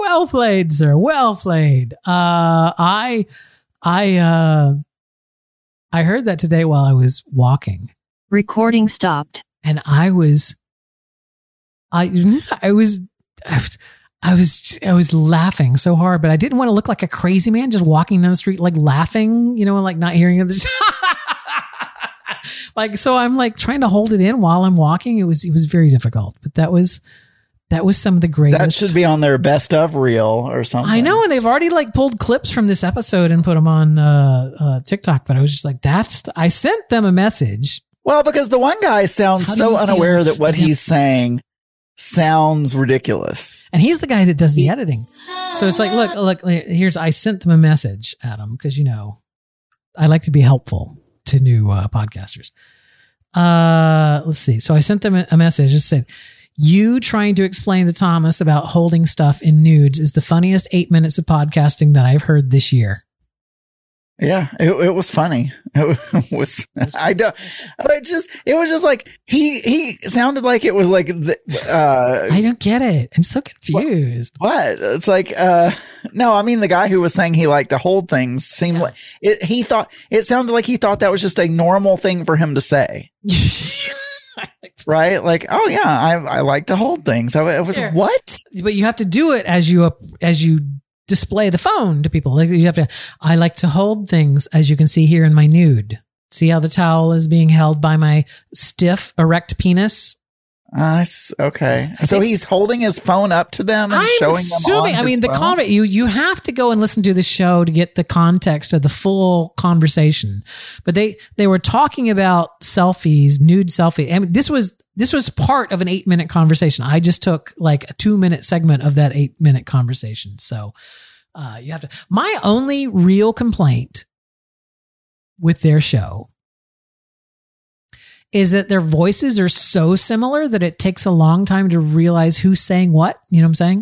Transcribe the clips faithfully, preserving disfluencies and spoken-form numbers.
Well played, sir. Well played. Uh, I, I, uh, I heard that today while I was walking. Recording stopped. And I was, I, I was, I was, I was, I was laughing so hard, but I didn't want to look like a crazy man just walking down the street, like laughing, you know, and like not hearing it. Like, so I'm like trying to hold it in while I'm walking. It was, it was very difficult, but that was, that was some of the greatest. That should be on their best of reel or something. I know. And they've already like pulled clips from this episode and put them on uh, uh, TikTok, but I was just like, that's, I sent them a message. Well, because the one guy sounds so unaware that what he's saying sounds ridiculous. And he's the guy that does the editing. So it's like, look, look, here's, I sent them a message, Adam, because, you know, I like to be helpful to new uh, podcasters. Uh, let's see. So I sent them a message. Just said, you trying to explain to Thomas about holding stuff in nudes is the funniest eight minutes of podcasting that I've heard this year. Yeah, it, it was funny. It was, I don't, it just, it was just like, he, he sounded like it was like, the, uh, I don't get it. I'm so confused. What? what? It's like, uh, no, I mean, the guy who was saying he liked to hold things seemed yeah. like it, he thought, it sounded like he thought that was just a normal thing for him to say. Right? Like, oh yeah, I, I like to hold things. I, I was Here. what? But you have to do it as you, as you, display the phone to people. Like you have to, I like to hold things, as you can see here in my nude. See how the towel is being held by my stiff, erect penis? Uh, okay. I so he's holding his phone up to them and I'm showing assuming, them on I mean, his the phone? comment, you, you have to go and listen to the show to get the context of the full conversation. But they, they were talking about selfies, nude selfie. I mean, this was, this was part of an eight minute conversation. I just took like a two minute segment of that eight minute conversation. So, uh, you have to, my only real complaint with their show is that their voices are so similar that it takes a long time to realize who's saying what. You know what I'm saying?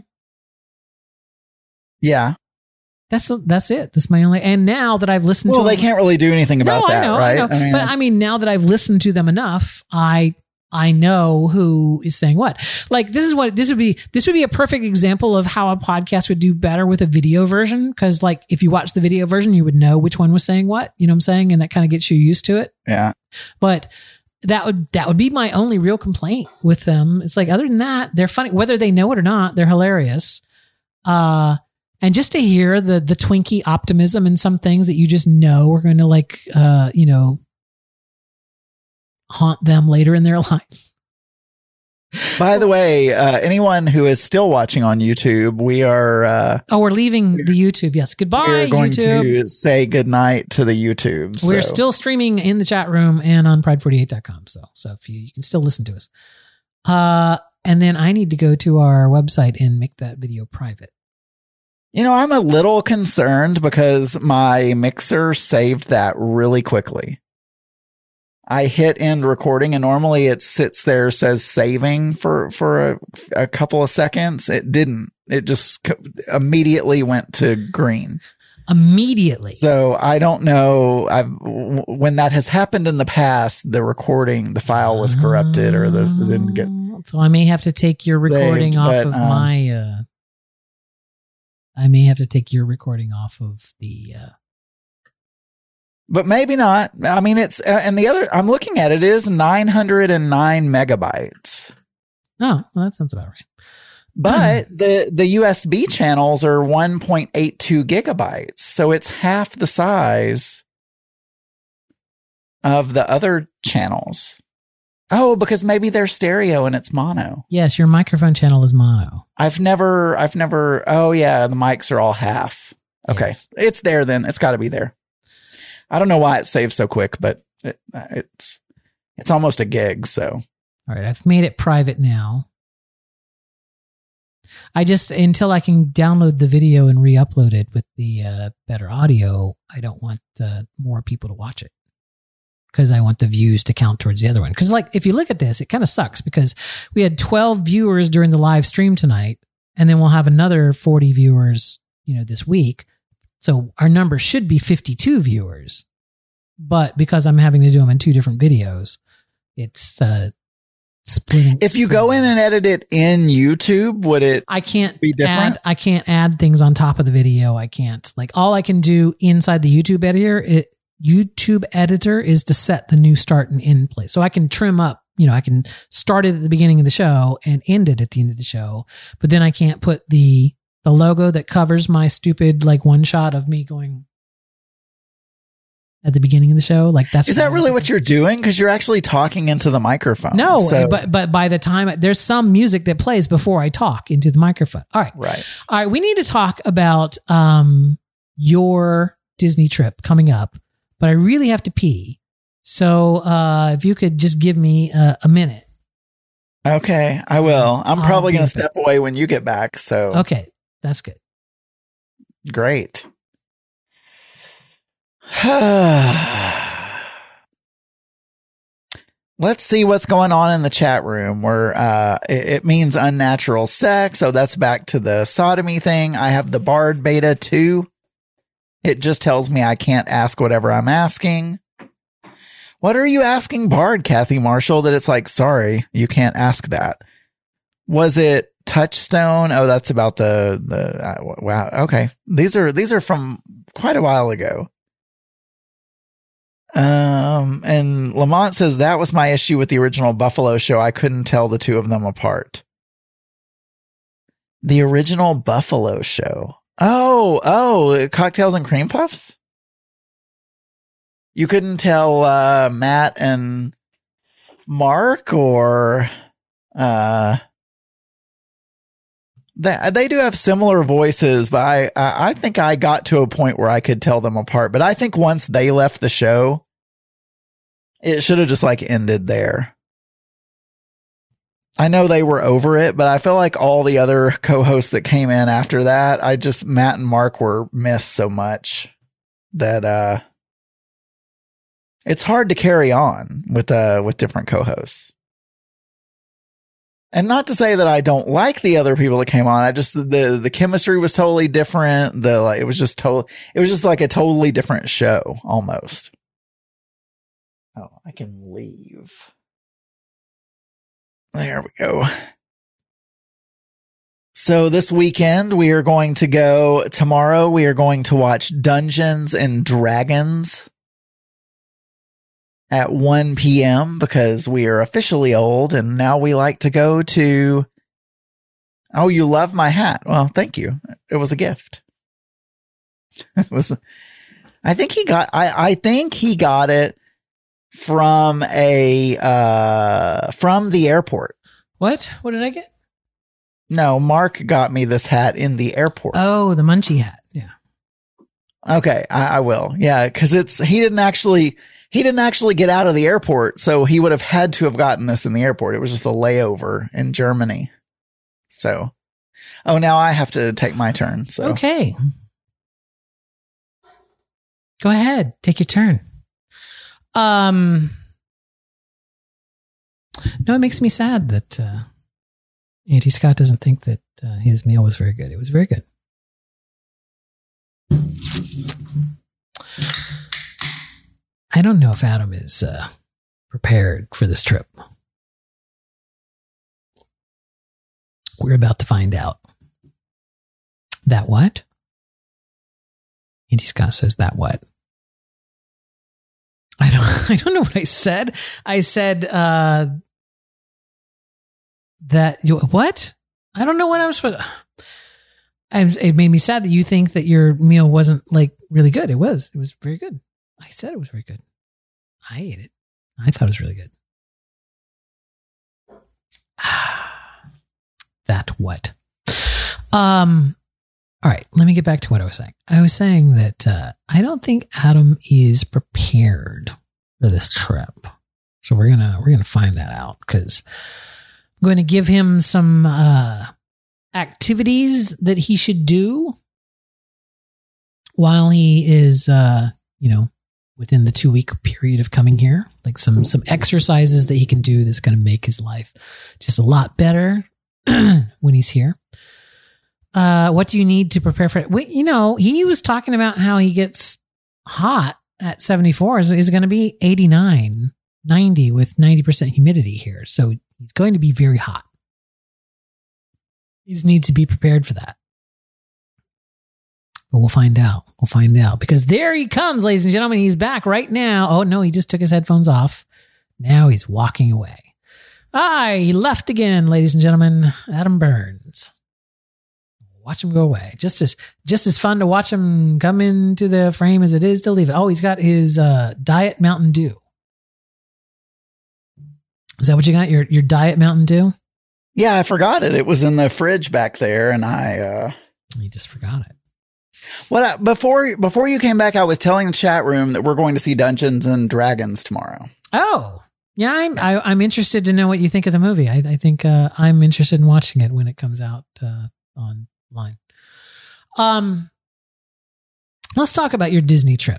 Yeah. That's that's it. That's my only. And now that I've listened well, to they them, can't really do anything about no, that, I know, right? I know. I mean, but I mean, now that I've listened to them enough, I I know who is saying what. Like this is what this would be. This would be a perfect example of how a podcast would do better with a video version. Because like if you watch the video version, you would know which one was saying what. You know what I'm saying? And that kind of gets you used to it. Yeah. But that would that would be my only real complaint with them. It's like other than that, they're funny. Whether they know it or not, they're hilarious. Uh, and just to hear the the Twinkie optimism in some things that you just know are going to like, uh, you know, haunt them later in their life. By the way, uh, anyone who is still watching on YouTube, we are. Uh, oh, we're leaving the YouTube. Yes. Goodbye, we're going YouTube. to say goodnight to the YouTube. We're so. still streaming in the chat room and on pride forty-eight dot com. So, so if you, you can still listen to us. Uh, and then I need to go to our website and make that video private. You know, I'm a little concerned because my mixer saved that really quickly. I hit end recording and normally it sits there, says saving for, for a, a couple of seconds. It didn't. It just immediately went to green. Immediately. So I don't know. I've, when that has happened in the past, the recording, the file was corrupted or this didn't get. So I may have to take your recording saved, off but, of um, my, uh, I may have to take your recording off of the, uh, but maybe not. I mean, it's, uh, and the other, I'm looking at it, it is nine hundred nine megabytes. Oh, well, that sounds about right. But the, the U S B channels are one point eight two gigabytes. So it's half the size of the other channels. Oh, because maybe they're stereo and it's mono. Yes, your microphone channel is mono. I've never, I've never, oh yeah, the mics are all half. Okay. Yes. It's there then. It's got to be there. I don't know why it saves so quick, but it, it's, it's almost a gig. So. All right. I've made it private now. I just, until I can download the video and re-upload it with the uh, better audio, I don't want uh, more people to watch it. Because I want the views to count towards the other one. Because like, if you look at this, it kind of sucks because we had twelve viewers during the live stream tonight, and then we'll have another forty viewers, you know, this week. So our number should be fifty-two viewers. But because I'm having to do them in two different videos, it's, uh, splitting. If you go in and edit it in YouTube, would it I can't be different? add, I can't add things on top of the video. I can't. Like all I can do inside the YouTube editor, it, YouTube editor is to set the new start and end place. So I can trim up, you know, I can start it at the beginning of the show and end it at the end of the show. But then I can't put the the logo that covers my stupid like one shot of me going at the beginning of the show. Like that's Is that really what you're doing? Because you're actually talking into the microphone. No, so. but but by the time there's some music that plays before I talk into the microphone. All right. Right. All right. We need to talk about um your Disney trip coming up, but I really have to pee. So uh if you could just give me a, a minute. Okay, I will. I'm I'll probably be going to up step away when you get back. So Okay. That's good. great. Let's see what's going on in the chat room where uh, it, it means unnatural sex. So that's back to the sodomy thing. I have the Bard beta two. It just tells me I can't ask whatever I'm asking. What are you asking Bard, Kathy Marshall? That it's like, sorry, you can't ask that. Was it Touchstone? Oh, that's about the, the, uh, wow. Okay. These are, these are from quite a while ago. Um, and Lamont says that was my issue with the original Buffalo show. I couldn't tell the two of them apart. The original Buffalo show. Oh, oh, Cocktails and Cream Puffs. You couldn't tell, uh, Matt and Mark or, uh, they, they do have similar voices, but I, I think I got to a point where I could tell them apart. But I think once they left the show, it should have just like ended there. I know they were over it, but I feel like all the other co-hosts that came in after that, I just, Matt and Mark were missed so much that, uh, it's hard to carry on with, uh, with different co-hosts. And not to say that I don't like the other people that came on. I just, the, the chemistry was totally different. The, like, it was just total, it was just like a totally different show almost. Oh, I can leave. There we go. So this weekend we are going to go, tomorrow we are going to watch Dungeons and Dragons at one p.m. because we are officially old and now we like to go to, oh, you love my hat. Well, thank you. It was a gift. It was, I think he got, I, I think he got it from a, uh, from the airport. What? What did I get? No, Mark got me this hat in the airport. Oh, the Munchie hat. Yeah. Okay. I, I will. Yeah. Cause it's, he didn't actually, He didn't actually get out of the airport, so he would have had to have gotten this in the airport. It was just a layover in Germany. So, oh, now I have to take my turn. So. Okay. Go ahead. Take your turn. Um, no, it makes me sad that uh, Auntie Scott doesn't think that uh, his meal was very good. It was very good. I don't know if Adam is uh, prepared for this trip. We're about to find out. That what? Auntie Scott says that what? I don't. I don't know what I said. I said uh, that. You, what? I don't know what I'm supposed. I, it made me sad that you think that your meal wasn't like really good. It was. It was very good. I said it was very good. I ate it. I thought it was really good. That what? Um. All right. Let me get back to what I was saying. I was saying that uh, I don't think Adam is prepared for this trip. So we're gonna we're gonna find that out because I'm going to give him some uh, activities that he should do while he is, uh, you know, within the two week period of coming here. Like some some exercises that he can do that's going to make his life just a lot better when he's here. Uh, what do you need to prepare for it? Well, you know, he was talking about how he gets hot at seventy-four is, is going to be eighty-nine, ninety with ninety percent humidity here. So He's going to be very hot. He just needs to be prepared for that. But we'll find out. We'll find out. Because there he comes, ladies and gentlemen. He's back right now. Oh, no, he just took his headphones off. Now he's walking away. Ah, he left again, ladies and gentlemen. Adam Burns. Watch him go away. Just as just as fun to watch him come into the frame as it is to leave it. Oh, he's got his uh, Diet Mountain Dew. Is that what you got? Your your Diet Mountain Dew? Yeah, I forgot it. It was in the fridge back there, and I. Uh, you just forgot it. What I, before before you came back, I was telling the chat room that we're going to see Dungeons and Dragons tomorrow. Oh, yeah, I'm I, I'm interested to know what you think of the movie. I, I think uh, I'm interested in watching it when it comes out uh, online. Um, let's talk about your Disney trip.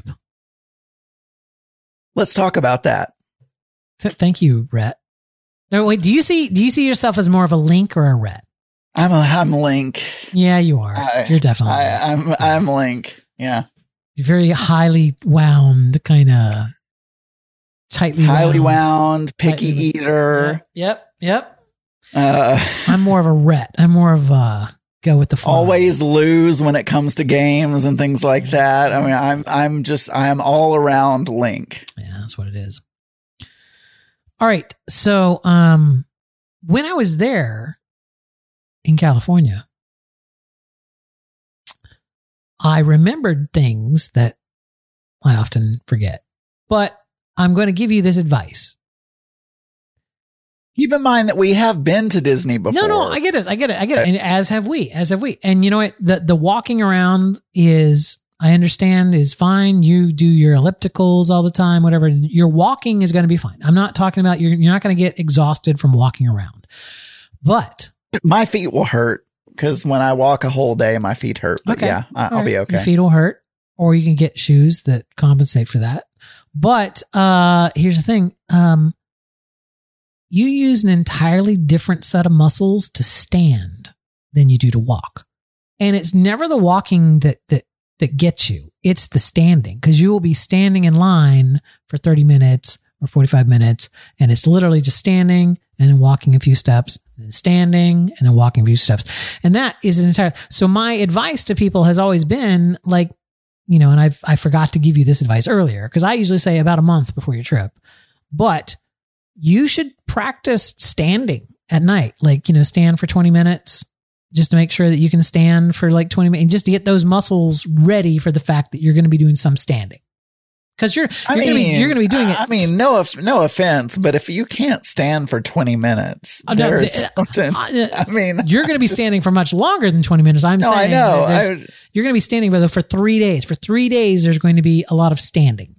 Let's talk about that. Th- thank you, Rhett. No, wait. Do you see? Do you see yourself as more of a Link or a Rhett? I'm a I'm Link. Yeah, you are. I, You're definitely. I, I'm I'm Link. Yeah. Very highly wound, kind of tightly highly wound, wound picky tightly, eater. Yep. Yep. Uh, I'm more of a Rhett. I'm more of a go with the flow. Always lose when it comes to games and things like that. I mean, I'm I'm just I'm all around Link. Yeah, that's what it is. All right. So, um, when I was there in California, I remembered things that I often forget, but I'm going to give you this advice. Keep in mind that we have been to Disney before. No, no, I get it. I get it. I get it. And as have we, as have we. And you know what? The, the walking around is, I understand, is fine. You do your ellipticals all the time, whatever. Your walking is going to be fine. I'm not talking about, you're, you're not going to get exhausted from walking around. But my feet will hurt because when I walk a whole day, my feet hurt. But okay. yeah, I, I'll right. be okay. Your feet will hurt, or you can get shoes that compensate for that. But uh, here's the thing. Um, you use an entirely different set of muscles to stand than you do to walk. And it's never the walking that that that gets you. It's the standing, because you will be standing in line for thirty minutes or forty-five minutes, and it's literally just standing and then walking a few steps, and then standing and then walking a few steps. And that is an entire, so my advice to people has always been like, you know, and I've, I forgot to give you this advice earlier, because I usually say about a month before your trip, but you should practice standing at night. Like, you know, stand for twenty minutes just to make sure that you can stand for like twenty minutes, and just to get those muscles ready for the fact that you're going to be doing some standing. Because you're, you're going to be, you're going to be doing it. I mean, no, no offense, but if you can't stand for twenty minutes, uh, no, there's uh, something. Uh, I mean, you're going to be standing for much longer than twenty minutes. I'm no, saying, I know. I, you're going to be standing for, for three days. For three days, there's going to be a lot of standing.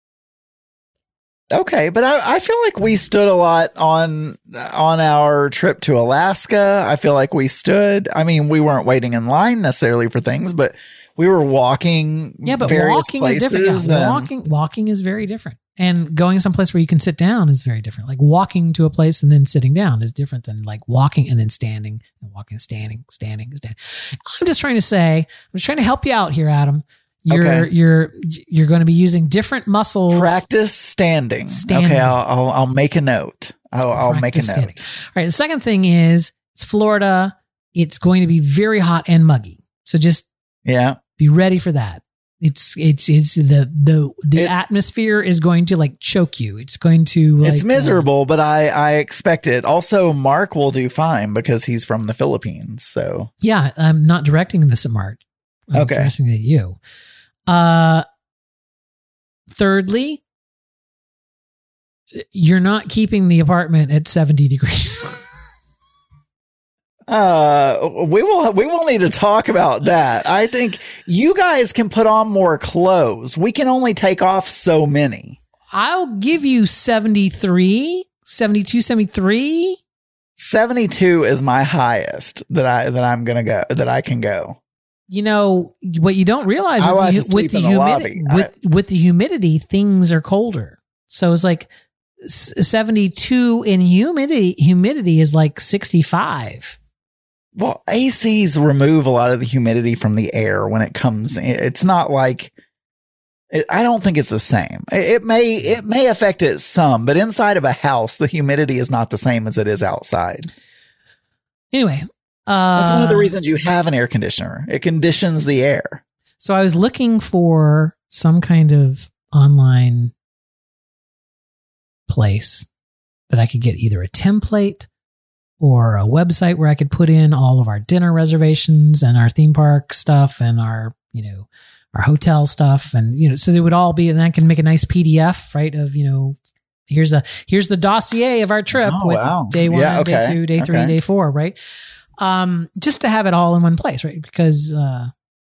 Okay, but I, I feel like we stood a lot on on our trip to Alaska. I feel like we stood. I mean, we weren't waiting in line necessarily for things, but we were walking. Yeah, but various walking is places different. Yeah, and, walking walking is very different, and going someplace where you can sit down is very different. Like walking to a place and then sitting down is different than like walking and then standing and walking, standing, standing, standing. I'm just trying to say, I'm just trying to help you out here, Adam. You're okay. you're you're going to be using different muscles. Practice standing. standing. Okay, I'll, I'll I'll make a note. I'll, I'll make a note. Standing. All right. The second thing is it's Florida. It's going to be very hot and muggy. So just yeah, be ready for that. It's it's it's the the the it, atmosphere is going to like choke you. It's going to. Like, it's miserable, uh, but I I expect it. Also, Mark will do fine because he's from the Philippines. So yeah, I'm not directing this at Mark. I'm okay, directing it at you. Uh, thirdly, you're not keeping the apartment at seventy degrees. uh, we will, we will need to talk about that. I think you guys can put on more clothes. We can only take off so many. I'll give you seventy-three, seventy-two, seventy-three. seventy-two is my highest that I, that I'm going to go, that I can go. You know, what you don't realize with the, with, the humidity, with, with the humidity, things are colder. So it's like seventy-two in humidity, humidity is like sixty-five. Well, A Cs remove a lot of the humidity from the air when it comes in. It's not like, It, I don't think it's the same. It, it may it may affect it some, but inside of a house, the humidity is not the same as it is outside. Anyway, uh, that's one of the reasons you have an air conditioner. It conditions the air. So I was looking for some kind of online place that I could get either a template or a website where I could put in all of our dinner reservations and our theme park stuff and our, you know, our hotel stuff. And, you know, so they would all be, and I can make a nice P D F, right? Of, you know, here's a, here's the dossier of our trip oh, with wow. day one, yeah, okay. day two, day three, okay. day four, right? Um, just to have it all in one place, right? Because, uh,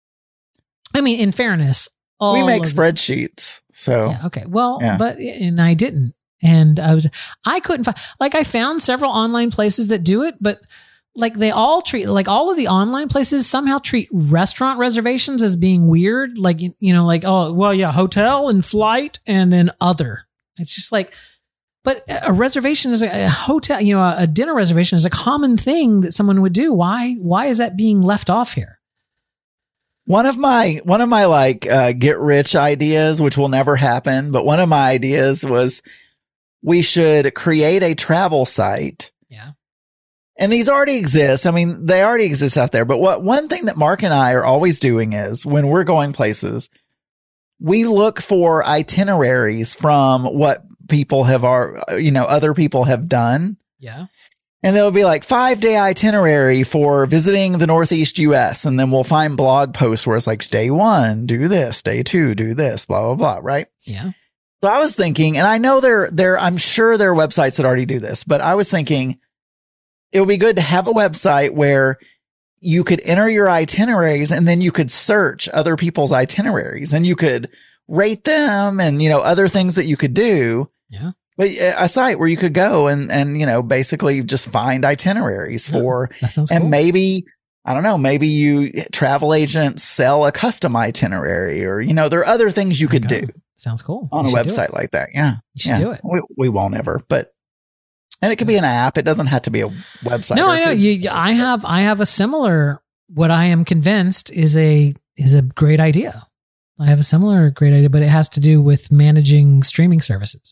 I mean, in fairness, all we make of spreadsheets. The, so, yeah, okay. Well, yeah. but, and I didn't. And I was, I couldn't find, like, I found several online places that do it, but like they all treat, like all of the online places somehow treat restaurant reservations as being weird. Like, you, you know, like, oh, well, yeah, hotel and flight and then other. It's just like, but a reservation is a, a hotel, you know, a, a dinner reservation is a common thing that someone would do. Why, why is that being left off here? One of my, one of my like, uh, get rich ideas, which will never happen, but one of my ideas was we should create a travel site. Yeah. And these already exist. I mean, they already exist out there. But what one thing that Mark and I are always doing is when we're going places, we look for itineraries from what people have, are, you know, other people have done. Yeah. And it'll be like five day itinerary for visiting the Northeast U S. And then we'll find blog posts where it's like day one, do this, day two, do this, blah, blah, blah. Right. Yeah. So I was thinking, and I know there, there, I'm sure there are websites that already do this, but I was thinking, it would be good to have a website where you could enter your itineraries and then you could search other people's itineraries and you could rate them and, you know, other things that you could do. Yeah. But a site where you could go and, and, you know, basically just find itineraries Yeah, for, that sounds and cool. maybe, I don't know, maybe you travel agents sell a custom itinerary or, you know, there are other things you could Okay. do Sounds cool. on You a should do website it. like that. Yeah. You should yeah. do it. We, we won't ever, but, and it could be an app. It doesn't have to be a website. No, Or I it know. could- You, I have, I have a similar, what I am convinced is a, is a great idea. I have a similar great idea, but it has to do with managing streaming services.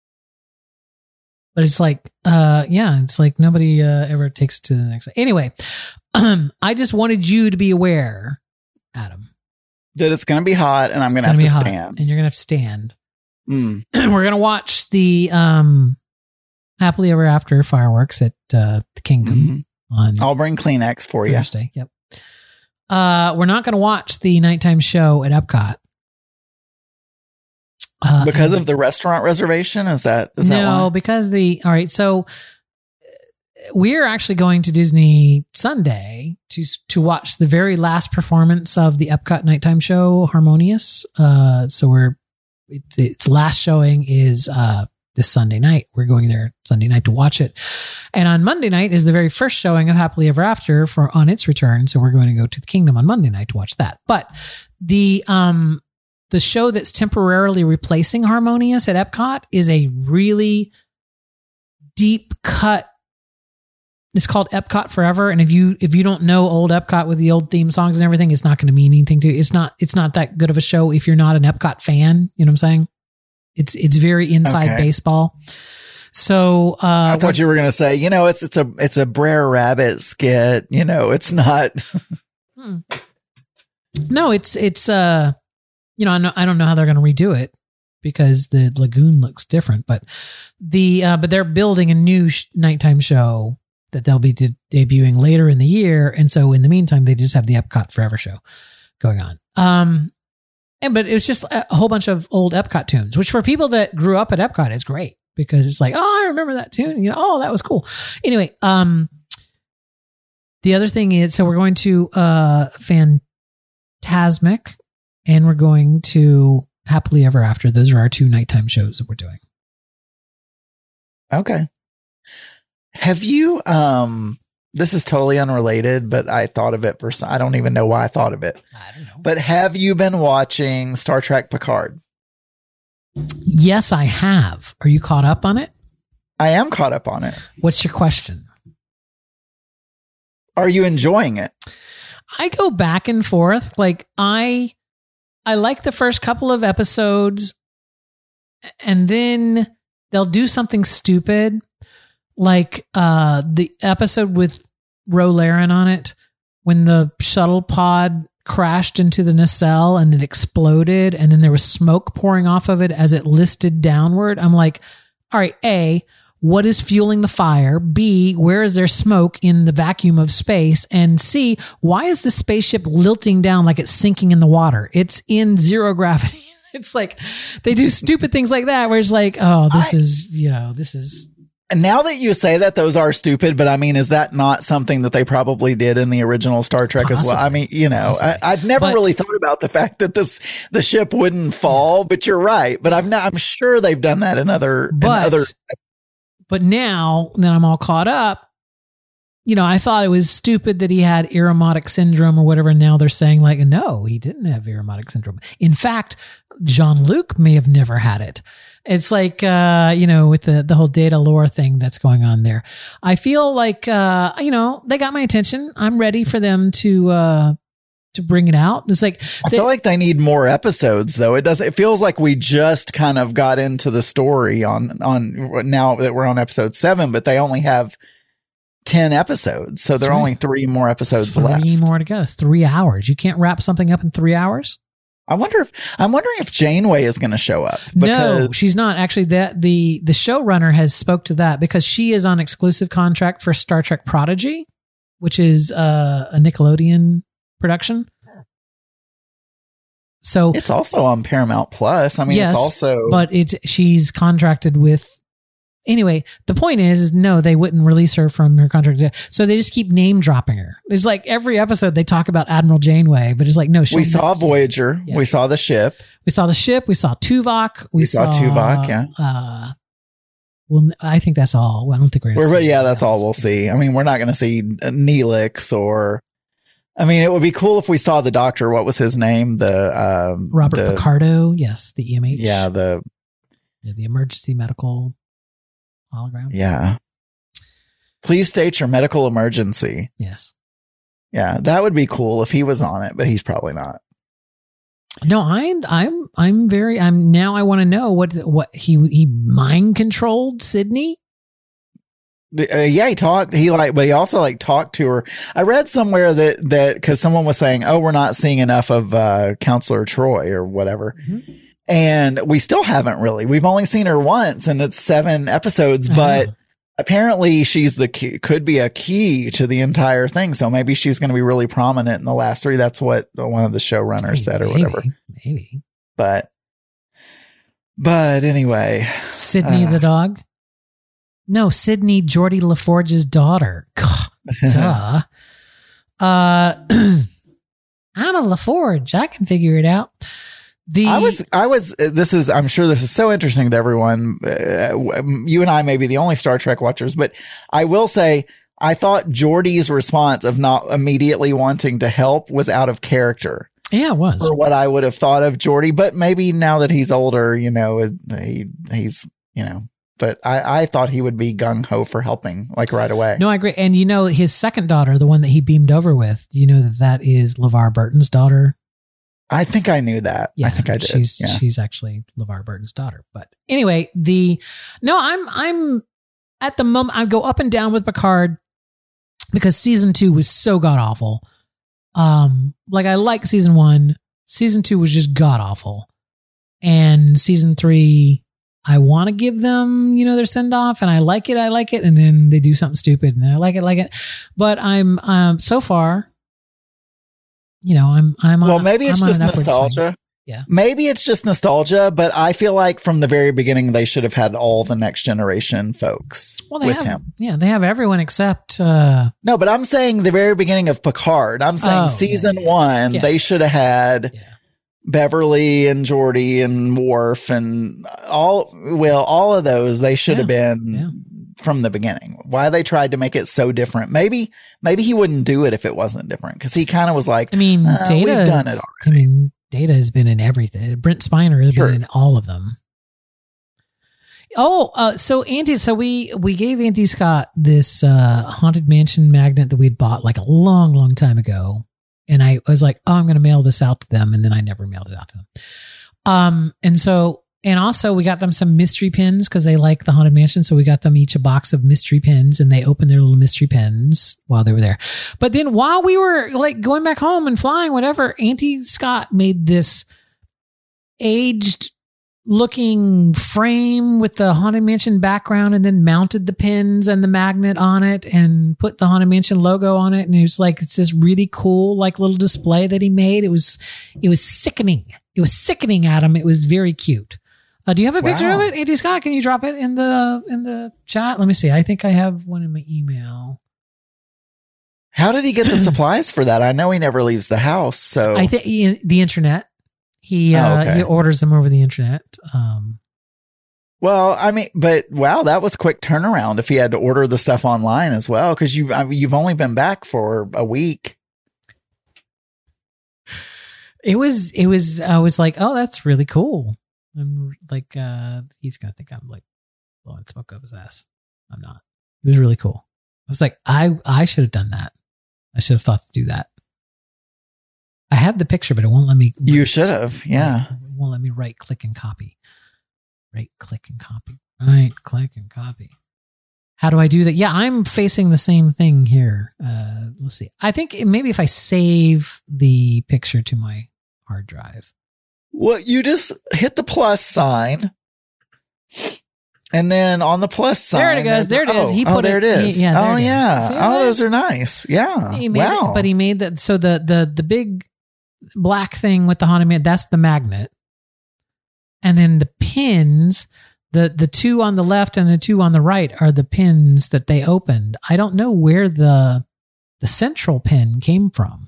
But it's like, uh, yeah, it's like nobody uh, ever takes it to the next. Anyway, um, I just wanted you to be aware, Adam. that it's going to be hot and I'm It's going to have gonna to be hot, stand. and you're gonna have to stand. Mm. We're gonna watch the um, Happily Ever After fireworks at uh, the Kingdom Mhm. on I'll bring Kleenex for you. Thursday. Yep. Uh, we're not gonna watch the nighttime show at Epcot. Uh, Because of the restaurant reservation? Is that, is that no, why? because the all right. So we're actually going to Disney Sunday to to watch the very last performance of the Epcot nighttime show, Harmonious. Uh, so we're it, its last showing is uh this Sunday night. We're going there Sunday night to watch it, and on Monday night is the very first showing of Happily Ever After for on its return. So we're going to go to the Kingdom on Monday night to watch that. But the um. The show that's temporarily replacing Harmonious at Epcot is a really deep cut. It's called Epcot Forever, and if you if you don't know old Epcot with the old theme songs and everything, it's not going to mean anything to you. It's not it's not that good of a show if you're not an Epcot fan. You know what I'm saying? It's it's very inside Okay. baseball. So uh, I thought you were going to say, you know, it's it's a it's a Brer Rabbit skit. You know, it's not. Hmm. No, it's it's uh you know I, know, I don't know how they're going to redo it because the lagoon looks different, but the uh, but they're building a new sh- nighttime show that they'll be de- debuting later in the year, and so in the meantime they just have the Epcot Forever show going on. Um, and but it's just a whole bunch of old Epcot tunes, which for people that grew up at Epcot is great because it's like, oh, I remember that tune, you know, oh, that was cool. Anyway, um, the other thing is, so we're going to uh, Fantasmic, and we're going to Happily Ever After. Those are our two nighttime shows that we're doing. Okay. Have you, um, this is totally unrelated, but I thought of it for, some- I don't even know why I thought of it, I don't know. but have you been watching Star Trek Picard? Yes, I have. Are you caught up on it? I am caught up on it. What's your question? Are you enjoying it? I go back and forth. Like I, I like the first couple of episodes, and then they'll do something stupid, like uh, the episode with Ro Laren on it, when the shuttle pod crashed into the nacelle and it exploded, and then there was smoke pouring off of it as it listed downward. I'm like, all right, A, what is fueling the fire? B, where is there smoke in the vacuum of space? And C, why is the spaceship lilting down like it's sinking in the water? It's in zero gravity. It's like they do stupid things like that where it's like, oh, this I, is, you know, this is. And now that you say that, those are stupid, but I mean, is that not something that they probably did in the original Star Trek possibly, as well? I mean, you know, I, I've never but, really thought about the fact that this, the ship wouldn't fall, but you're right. But I'm not, I'm sure they've done that in other, but, in other. But now that I'm all caught up, you know, I thought it was stupid that he had Irumodic syndrome or whatever. And now they're saying like, no, he didn't have Irumodic syndrome. In fact, Jean-Luc may have never had it. It's like, uh, you know, with the, the whole data lore thing that's going on there. I feel like, uh, you know, they got my attention. I'm ready for them to, uh, to bring it out. It's like, I they, feel like they need more episodes though. It does. It feels like we just kind of got into the story on, on now that we're on episode seven, but they only have ten episodes. So there are only three more episodes three left. Three more to go. It's three hours. You can't wrap something up in three hours. I wonder if I'm wondering if Janeway is going to show up. No, she's not. Actually, that the the showrunner has spoke to that because she is on exclusive contract for Star Trek Prodigy, which is uh, a Nickelodeon production. So it's also on Paramount Plus. I mean, yes, it's also, but it's she's contracted with. Anyway, the point is, is no, they wouldn't release her from her contract. So they just keep name dropping her. It's like every episode they talk about Admiral Janeway, but it's like, no, we saw Voyager. Yeah. We saw the ship. We saw the ship. We saw Tuvok. We, we saw, saw Tuvok. Yeah. Uh, well, I think that's all. Well, I don't think we're going to see. Yeah, that's all we'll see. I mean, we're not going to see Neelix or, I mean, it would be cool if we saw the doctor. What was his name? The, um, Robert the, Picardo. Yes. The E M H. Yeah. The, yeah, the emergency medical hologram. Yeah. Please state your medical emergency. Yes. Yeah, that would be cool if he was on it, but he's probably not. No, I'm I'm I'm very I'm now I want to know what what he he mind controlled Sydney. Uh, yeah, he talked. He like, but he also like talked to her. I read somewhere that that because someone was saying, "Oh, we're not seeing enough of uh, Counselor Troy or whatever." Mm-hmm. And we still haven't really. We've only seen her once, and it's seven episodes. But apparently, she's the key, could be a key to the entire thing. So maybe she's going to be really prominent in the last three. That's what one of the showrunners maybe, said, or whatever. Maybe, but but anyway, Sydney uh, the dog. No, Sydney Geordie LaForge's daughter. Duh. uh, I'm a LaForge. I can figure it out. The, I was, I was, this is, I'm sure this is so interesting to everyone. Uh, you and I may be the only Star Trek watchers, but I will say, I thought Geordie's response of not immediately wanting to help was out of character. Yeah, it was. For what I would have thought of Geordie, but maybe now that he's older, you know, he, he's, you know, but I, I thought he would be gung ho for helping like right away. No, I agree. And you know, his second daughter, the one that he beamed over with, you know that that is LeVar Burton's daughter. I think I knew that. Yeah, I think I did. She's yeah. she's actually LeVar Burton's daughter. But anyway, the no, I'm I'm at the moment I go up and down with Picard because season two was so god awful. Um, like I like season one. Season two was just god awful, and season three, I want to give them, you know, their send off, and I like it, I like it, and then they do something stupid, and I like it, like it. But I'm um so far. You know, I'm, I'm, well, on, maybe it's I'm just nostalgia. Yeah. Maybe it's just nostalgia, but I feel like from the very beginning, they should have had all the next generation folks well, they with have, him. Yeah. They have everyone except, uh, no, but I'm saying the very beginning of Picard. I'm saying oh, season yeah. one, yeah. they should have had yeah. Beverly and Geordie and Worf and all, well, all of those, they should yeah. have been yeah. from the beginning. Why they tried to make it so different. Maybe, maybe he wouldn't do it if it wasn't different. Cause he kind of was like, I mean, uh, Data, we've done it already. I mean, Data has been in everything. Brent Spiner has sure. been in all of them. Oh, uh, so Andy, so we, we gave Andy Scott this, uh, Haunted Mansion magnet that we'd bought like a long, long time ago. And I was like, oh, I'm going to mail this out to them. And then I never mailed it out to them. Um, and so, and also we got them some mystery pins because they like the Haunted Mansion. So we got them each a box of mystery pins, and they opened their little mystery pins while they were there. But then while we were like going back home and flying, whatever, Auntie Scott made this aged looking frame with the Haunted Mansion background, and then mounted the pins and the magnet on it and put the Haunted Mansion logo on it. And it was like, it's this really cool, like little display that he made. It was, it was sickening. It was sickening, Adam. It was very cute. Uh, do you have a picture Wow. of it, Auntie Scott? Can you drop it in the, in the chat? Let me see. I think I have one in my email. How did he get the supplies for that? I know he never leaves the house. So I think the internet. He uh, Oh, okay. he orders them over the internet. Um, Well, I mean, but wow, that was quick turnaround if he had to order the stuff online as well, because you I mean, you've only been back for a week. it was it was I was like, oh, that's really cool. I'm like, uh, he's gonna think I'm like blowing smoke up his ass. I'm not. It was really cool. I was like, I I should have done that. I should have thought to do that. I have the picture, but it won't let me. You should have, yeah. It won't let me right click and copy. Right click and copy. Right click and copy. How do I do that? Yeah, I'm facing the same thing here. Uh, let's see. I think maybe if I save the picture to my hard drive. Well, you just hit the plus sign, and then on the plus sign, There it goes. There it is. oh, He oh, put there it- it is. he- yeah, there oh it is. yeah. See Oh, that? those are nice. Yeah. He made Wow. it, but he made that. So the the the big black thing with the Haunted Man, that's the magnet, and then the pins. The the two on the left and the two on the right are the pins that they opened. I don't know where the the central pin came from.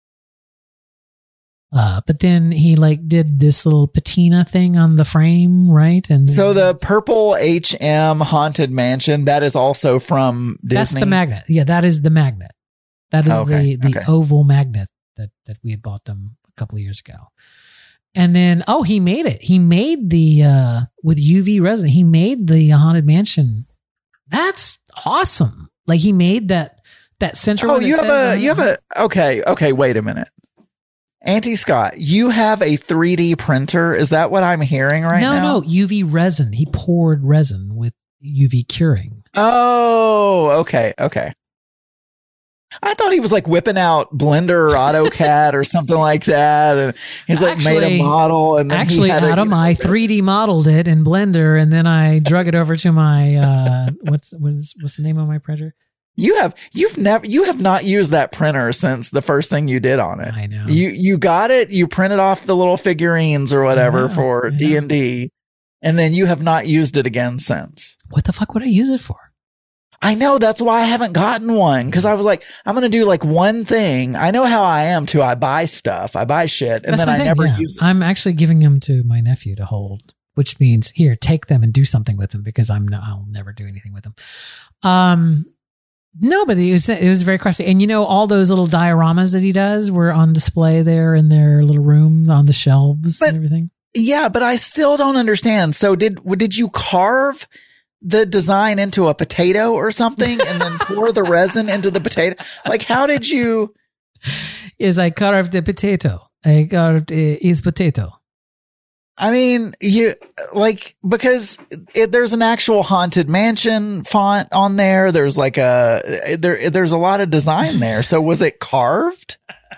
Uh, but then he like did this little patina thing on the frame, right? And So the purple H M Haunted Mansion, that is also from Disney. that's the magnet. Yeah, that is the magnet. That is Okay, the the okay. oval magnet that that we had bought them a couple of years ago. And then oh, he made it. He made the uh with U V resin. He made the Haunted Mansion. That's awesome. Like he made that that central. Oh, one that you have says a, you have a, okay, okay, wait a minute. Auntie Scott, you have a three D printer. Is that what I'm hearing right no, now? no, U V resin. He poured resin with U V curing. Oh, okay, okay. I thought he was like whipping out Blender or AutoCAD or something like that, and he's like made Actually- a model. And then Actually, he had Adam, a, you know, I this- three D modeled it in Blender, and then I drug it over to my uh, what's what's what's the name of my printer? You have you've never you have not used that printer since the first thing you did on it. I know. You you got it. You printed off the little figurines or whatever know, for I know. D and D, and then you have not used it again since. What the fuck would I use it for? I know, that's why I haven't gotten one, because I was like, I'm gonna do like one thing. I know how I am too. I buy stuff, I buy shit, and That's then my I thing, never yeah. use it. I'm actually giving them to my nephew to hold, which means here, take them and do something with them because I'm no, I'll never do anything with them. Um, no, but it was it was very crafty, and you know all those little dioramas that he does were on display there in their little room on the shelves But- and everything. Yeah, but I still don't understand. So did did you carve the design into a potato or something, and then pour the resin into the potato? Like, how did you? Is I carved a potato. I carved a, his potato. I mean, you like because it, there's an actual Haunted Mansion font on there. There's like a there. There's a lot of design there. So was it carved?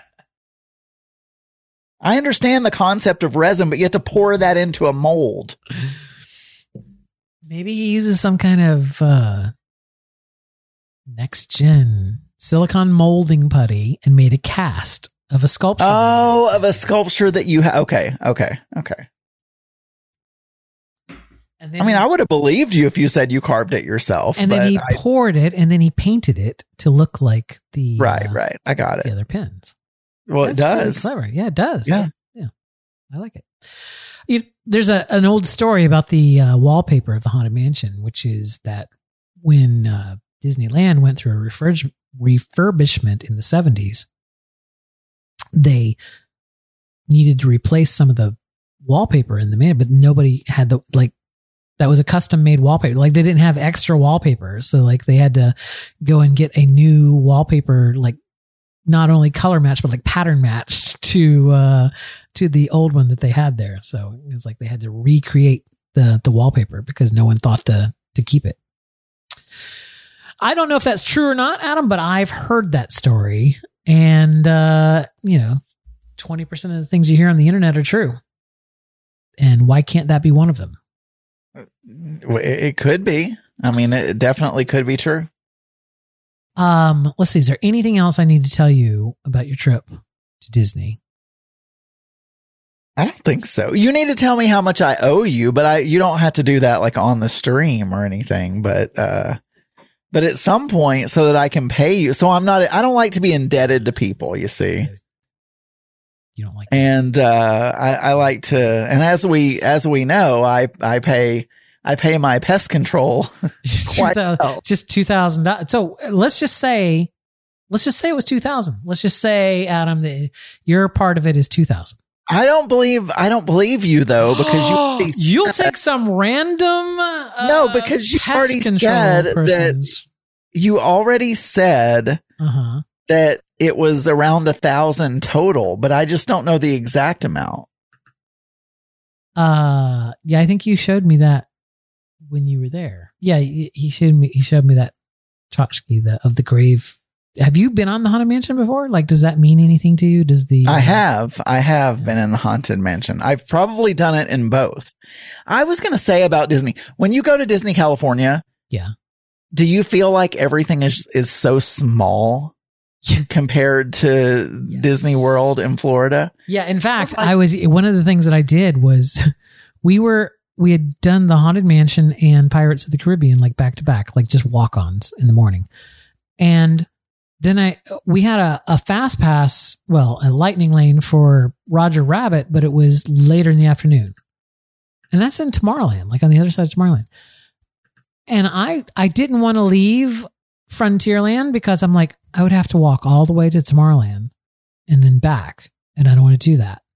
I understand the concept of resin, but you have to pour that into a mold. Maybe he uses some kind of uh, next gen silicon molding putty and made a cast of a sculpture. Oh, of a sculpture that you have. Okay, okay, okay. And then I mean, he- I would have believed you if you said you carved it yourself. and but then he I, poured it, and then he painted it to look like the right, uh, right. I got the it. other pins. Well, it That's really does. clever. Yeah, it does. Yeah. yeah, I like it. You, there's a an old story about the uh, wallpaper of the Haunted Mansion, which is that when uh, Disneyland went through a refurg- refurbishment in the seventies, they needed to replace some of the wallpaper in the man, but nobody had the like. That was a custom made wallpaper. Like they didn't have extra wallpaper. So like they had to go and get a new wallpaper, like not only color matched, but like pattern matched to uh, to the old one that they had there. So it's like they had to recreate the the wallpaper because no one thought to to keep it. I don't know if that's true or not, Adam, but I've heard that story. And, uh, you know, twenty percent of the things you hear on the internet are true. And why can't that be one of them? It could be. I mean, it definitely could be true. Um, let's see. Is there anything else I need to tell you about your trip to Disney? I don't think so. You need to tell me how much I owe you, but I you don't have to do that like on the stream or anything. But uh, but at some point, so that I can pay you. So I'm not. I don't like to be indebted to people. You see. You don't like. And uh, I, I like to. And as we as we know, I I pay. I pay my pest control. quite well. Just two thousand dollars. So let's just say, let's just say it was two thousand. Let's just say, Adam, that your part of it is two thousand. I don't believe. I don't believe you though, because you. You'll take some random. Uh, no, because you already said persons. that you already said uh-huh. that it was around a thousand total, but I just don't know the exact amount. Uh, yeah, I think you showed me that. When you were there. Yeah, he showed me he showed me that tchotchke the, of the grave. Have you been on the Haunted Mansion before? Like, does that mean anything to you? Does the I have. I have yeah. been in the Haunted Mansion. I've probably done it in both. I was going to say about Disney. When you go to Disney California, yeah. Do you feel like everything is is so small compared to yes. Disney World in Florida? Yeah, in fact, I was, like, I was one of the things that I did was we were We had done the Haunted Mansion and Pirates of the Caribbean like back to back, like just walk-ons in the morning. And then I we had a, a fast pass, well, a lightning lane for Roger Rabbit, but it was later in the afternoon. And that's in Tomorrowland, like on the other side of Tomorrowland. And I I didn't want to leave Frontierland because I'm like, I would have to walk all the way to Tomorrowland and then back. And I don't want to do that.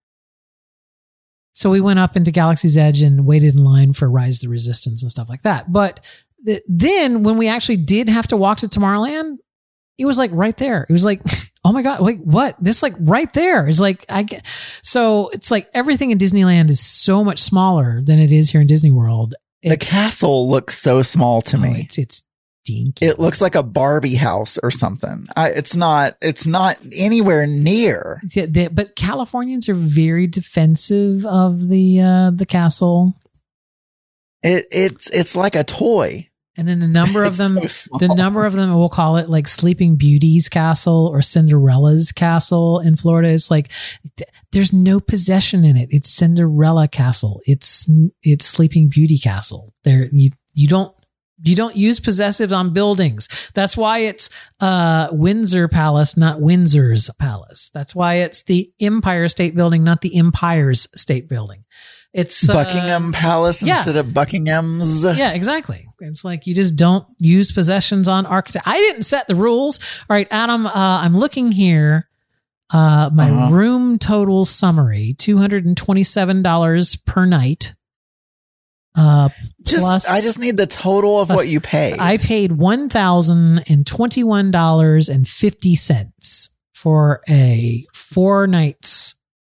So we went up into Galaxy's Edge and waited in line for Rise of the Resistance and stuff like that. But th- then when we actually did have to walk to Tomorrowland, it was like right there. It was like, oh my God, like what? This like right there is like, I get, so it's like everything in Disneyland is so much smaller than it is here in Disney World. It's, the castle looks so small to oh, me. It's, it's dinky. It looks like a Barbie house or something. I, it's not, it's not anywhere near. Yeah, they, but Californians are very defensive of the, uh, the castle. It, it's, it's like a toy. And then the number of them, so the number of them, we'll call it like Sleeping Beauty's castle or Cinderella's castle in Florida. It's like, there's no possession in it. It's Cinderella castle. It's, it's Sleeping Beauty castle. There, you, you don't, You don't use possessives on buildings. That's why it's uh, Windsor Palace, not Windsor's Palace. That's why it's the Empire State Building, not the Empire's State Building. It's Buckingham uh, Palace yeah. instead of Buckingham's. Yeah, exactly. It's like you just don't use possessions on architect. I didn't set the rules. All right, Adam, uh, I'm looking here. Uh, my uh-huh. room total summary, two hundred twenty-seven dollars per night. Uh, just, plus, I just need the total of plus, what you paid. I paid one thousand twenty-one dollars and fifty cents for a four nights,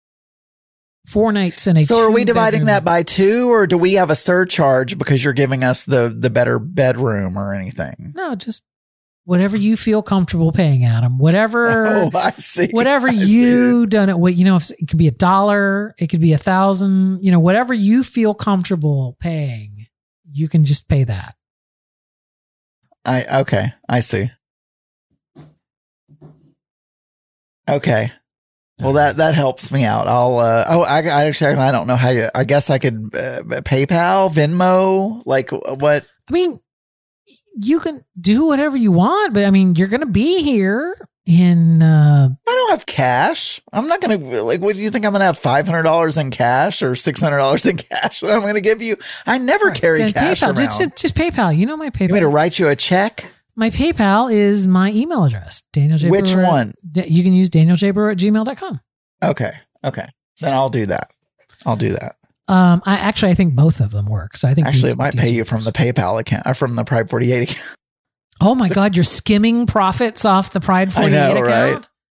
four nights in a So are we dividing bedroom. that by two, or do we have a surcharge because you're giving us the, the better bedroom or anything? No, just whatever you feel comfortable paying, Adam. Whatever, oh, I see. Whatever I you see. done it. What you know, if it could be a dollar, it could be a thousand. You know, whatever you feel comfortable paying, you can just pay that. I okay. I see. Okay. Well, that that helps me out. I'll. Uh, oh, I, I actually I don't know how you. I guess I could uh, PayPal, Venmo, like what? I mean. You can do whatever you want, but I mean, you're going to be here in, uh, I don't have cash. I'm not going to like, what do you think? I'm going to have five hundred dollars in cash or six hundred dollars in cash that I'm going to give you? I never right, carry cash PayPal, around. Just, just, just PayPal. You know my PayPal. You want me to write you a check? My PayPal is my email address. Daniel J. Which Brewer, one? You can use daniel j brewer at gmail dot com. Okay. Okay. Then I'll do that. I'll do that. Um, I actually, I think both of them work. So I think actually it might pay you from the PayPal account or from the Pride forty-eight account. Oh my God, you're skimming profits off the Pride forty-eight I know, account?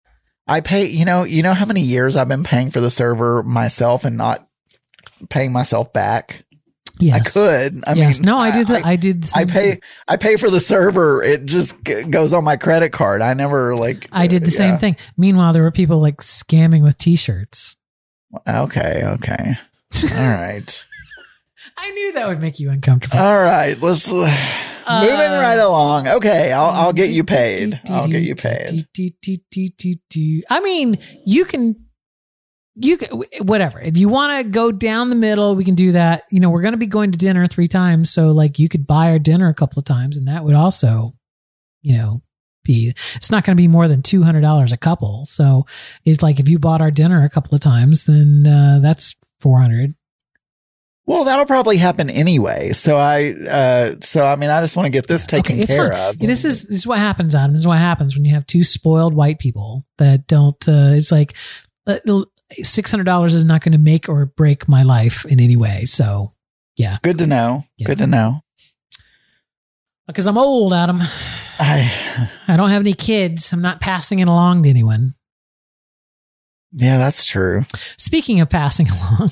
I pay, you know, you know how many years I've been paying for the server myself and not paying myself back. Yes. I could. I yes. mean, no, I do. The, I, I did. The I same pay. thing. I pay for the server. It just g- goes on my credit card. I never like. I did the yeah. same thing. Meanwhile, there were people like scamming with T-shirts. Okay. Okay. All right. I knew that would make you uncomfortable. All right. Let's uh, moving right along. Okay. I'll I'll get you paid. I'll get you paid. I mean, you can. You can, whatever. If you want to go down the middle, we can do that. You know, we're going to be going to dinner three times. So like you could buy our dinner a couple of times and that would also, you know, be, it's not going to be more than two hundred dollars a couple. So it's like, if you bought our dinner a couple of times, then uh, that's four hundred. Well, that'll probably happen anyway. So I, uh, so I mean, I just want to get this taken Okay, it's care fine. of. This is, this is what happens, Adam. This is what happens when you have two spoiled white people that don't, uh, it's like, uh, six hundred dollars is not going to make or break my life in any way. So, yeah. Good to know. Yeah. Good to know. Because I'm old, Adam. I, I don't have any kids. I'm not passing it along to anyone. yeah, that's true. Speaking of passing along,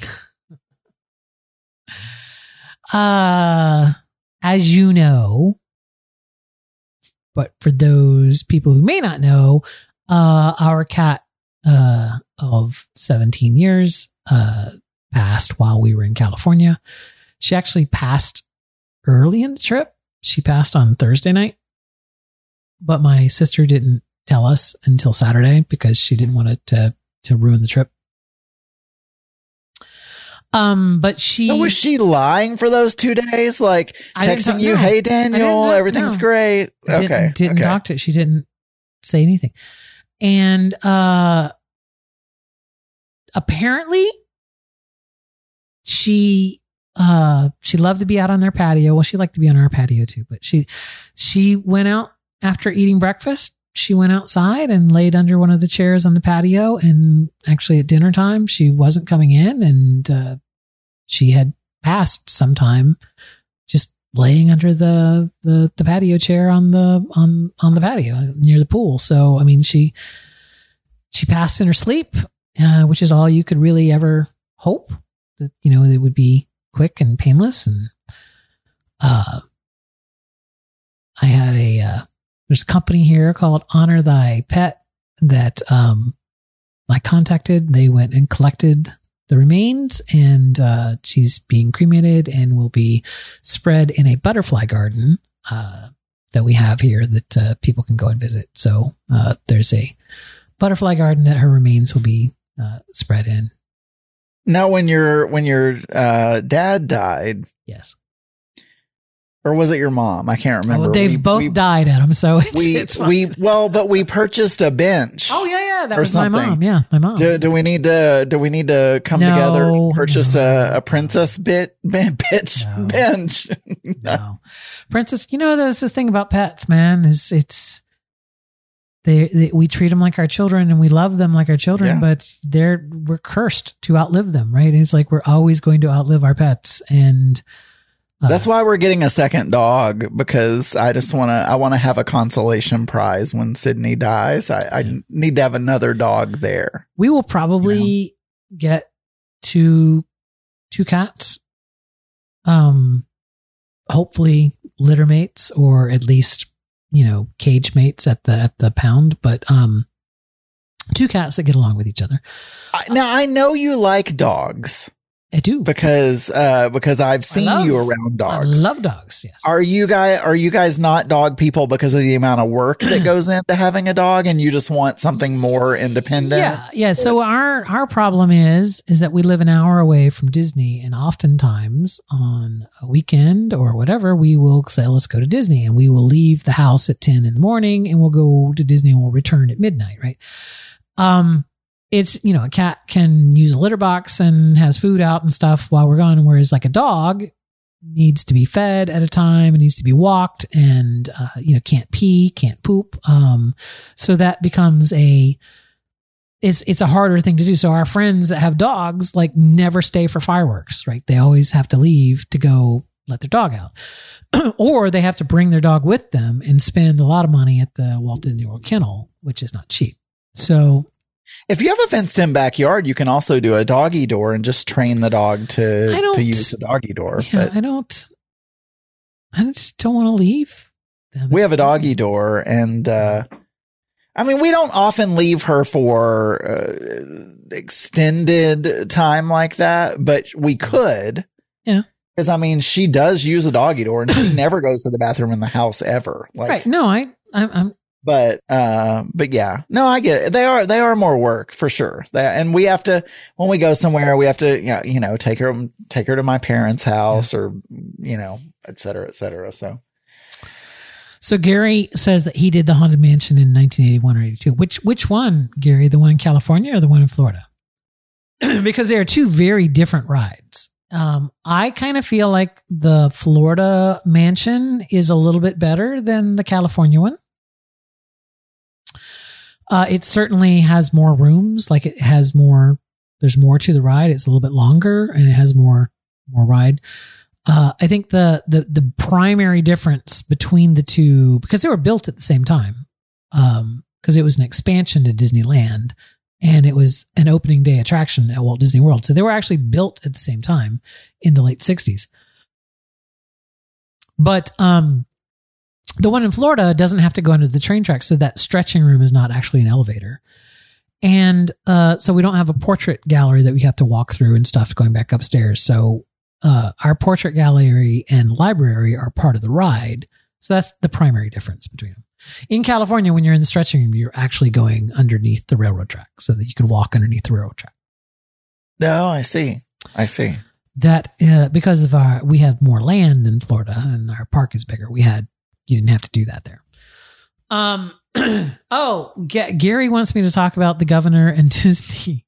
uh, as you know, but for those people who may not know, uh, our cat uh, of seventeen years uh, passed while we were in California. She actually passed early in the trip. She passed on Thursday night, but my sister didn't tell us until Saturday because she didn't want it to to ruin the trip. Um, but she So was she lying for those two days? Like I didn't texting talk- you, no. "Hey I Daniel, didn't- everything's no. great." didn't, Okay, didn't okay. talk to it. She didn't say anything. And uh, apparently she uh, she loved to be out on their patio. Well, she liked to be on our patio too, but she she went out after eating breakfast. She went outside and laid under one of the chairs on the patio. And actually at dinner time, she wasn't coming in, and uh, she had passed sometime just laying under the, the, the patio chair on the, on, on the patio near the pool. So, I mean, she, she passed in her sleep, uh, which is all you could really ever hope that, you know, it would be quick and painless. And, uh, I had a, uh, there's a company here called Honor Thy Pet that, um, I contacted. They went and collected the remains, and uh, she's being cremated and will be spread in a butterfly garden uh, that we have here that uh, people can go and visit. So uh, there's a butterfly garden that her remains will be uh, spread in. Now, when your when your uh, dad died, Yes. or was it your mom? I can't remember. Well, they've We- both we, died, Adam. So it's, We it's fine. we well, but we purchased a bench. Oh yeah, yeah. That or was my something. mom. Yeah, my mom. Do, do we need to do we need to come No, together and purchase no. a, a princess bit ben- bitch No. bench? No, Princess. You know, there's this thing about pets, man. Is it's they, they we treat them like our children and we love them like our children, Yeah. but they're we're cursed to outlive them, right? It's like we're always going to outlive our pets, and uh, That's why we're getting a second dog, because I just want to I want to have a consolation prize when Sydney dies. I, I Yeah. need to have another dog there. we will probably get two two cats. Um, hopefully litter mates, or at least, you know, cage mates at the at the pound. But um, two cats that get along with each other. I, now I know you like dogs I do. because uh because I've seen love- you around dogs. I love dogs. Yes. Are you guys are you guys not dog people because of the amount of work that goes into having a dog, and you just want something more independent? Yeah, yeah. So our our problem is is that we live an hour away from Disney, and oftentimes on a weekend or whatever, we will say, "Let's go to Disney," and we will leave the house at ten in the morning, and we'll go to Disney, and we'll return at midnight. Right? Um, it's, you know, a cat can use a litter box and has food out and stuff while we're gone, whereas like a dog needs to be fed at a time, and needs to be walked, and uh, you know, can't pee, can't poop. Um, so that becomes a it's it's a harder thing to do. So our friends that have dogs like never stay for fireworks, right? They always have to leave to go let their dog out, or they have to bring their dog with them and spend a lot of money at the Walt Disney World Kennel, which is not cheap. So If you have a fenced in backyard, you can also do a doggy door and just train the dog to, I don't- to use the doggy door. Yeah, But I don't. I just don't want to leave. we have a doggy door, and uh, I mean, we don't often leave her for uh, extended time like that, but we could. Yeah. Because I mean, she does use a doggy door, and she never goes to the bathroom in the house ever. Like, Right? No, I, I'm, I'm But uh, but yeah, no, I get it. They are they are more work for sure. That, and we have to when we go somewhere, we have to you know, you know take her take her to my parents' house or you know et cetera, et cetera. So So Gary says that he did the Haunted Mansion in nineteen eighty-one or eighty-two. Which which one, Gary? The one in California or the one in Florida? Because they are two very different rides. Um, I kind of feel like the Florida mansion is a little bit better than the California one. Uh, it certainly has more rooms. Like it has more. There's more to the ride. It's a little bit longer and it has more more ride. Uh, I think the, the the primary difference between the two, because they were built at the same time, um, because it was an expansion to Disneyland and it was an opening day attraction at Walt Disney World. So they were actually built at the same time in the late sixties. But um, the one in Florida doesn't have to go under the train tracks, so that stretching room is not actually an elevator. And uh, so we don't have a portrait gallery that we have to walk through and stuff going back upstairs. So uh, our portrait gallery and library are part of the ride. So that's the primary difference between them. In California, when you're in the stretching room, you're actually going underneath the railroad track so that you can walk underneath the railroad track. no, I see, I see. That uh, because of our, we have more land in Florida and our park is bigger. We had, you didn't have to do that there. Um. oh, G- Gary wants me to talk about the governor and Disney.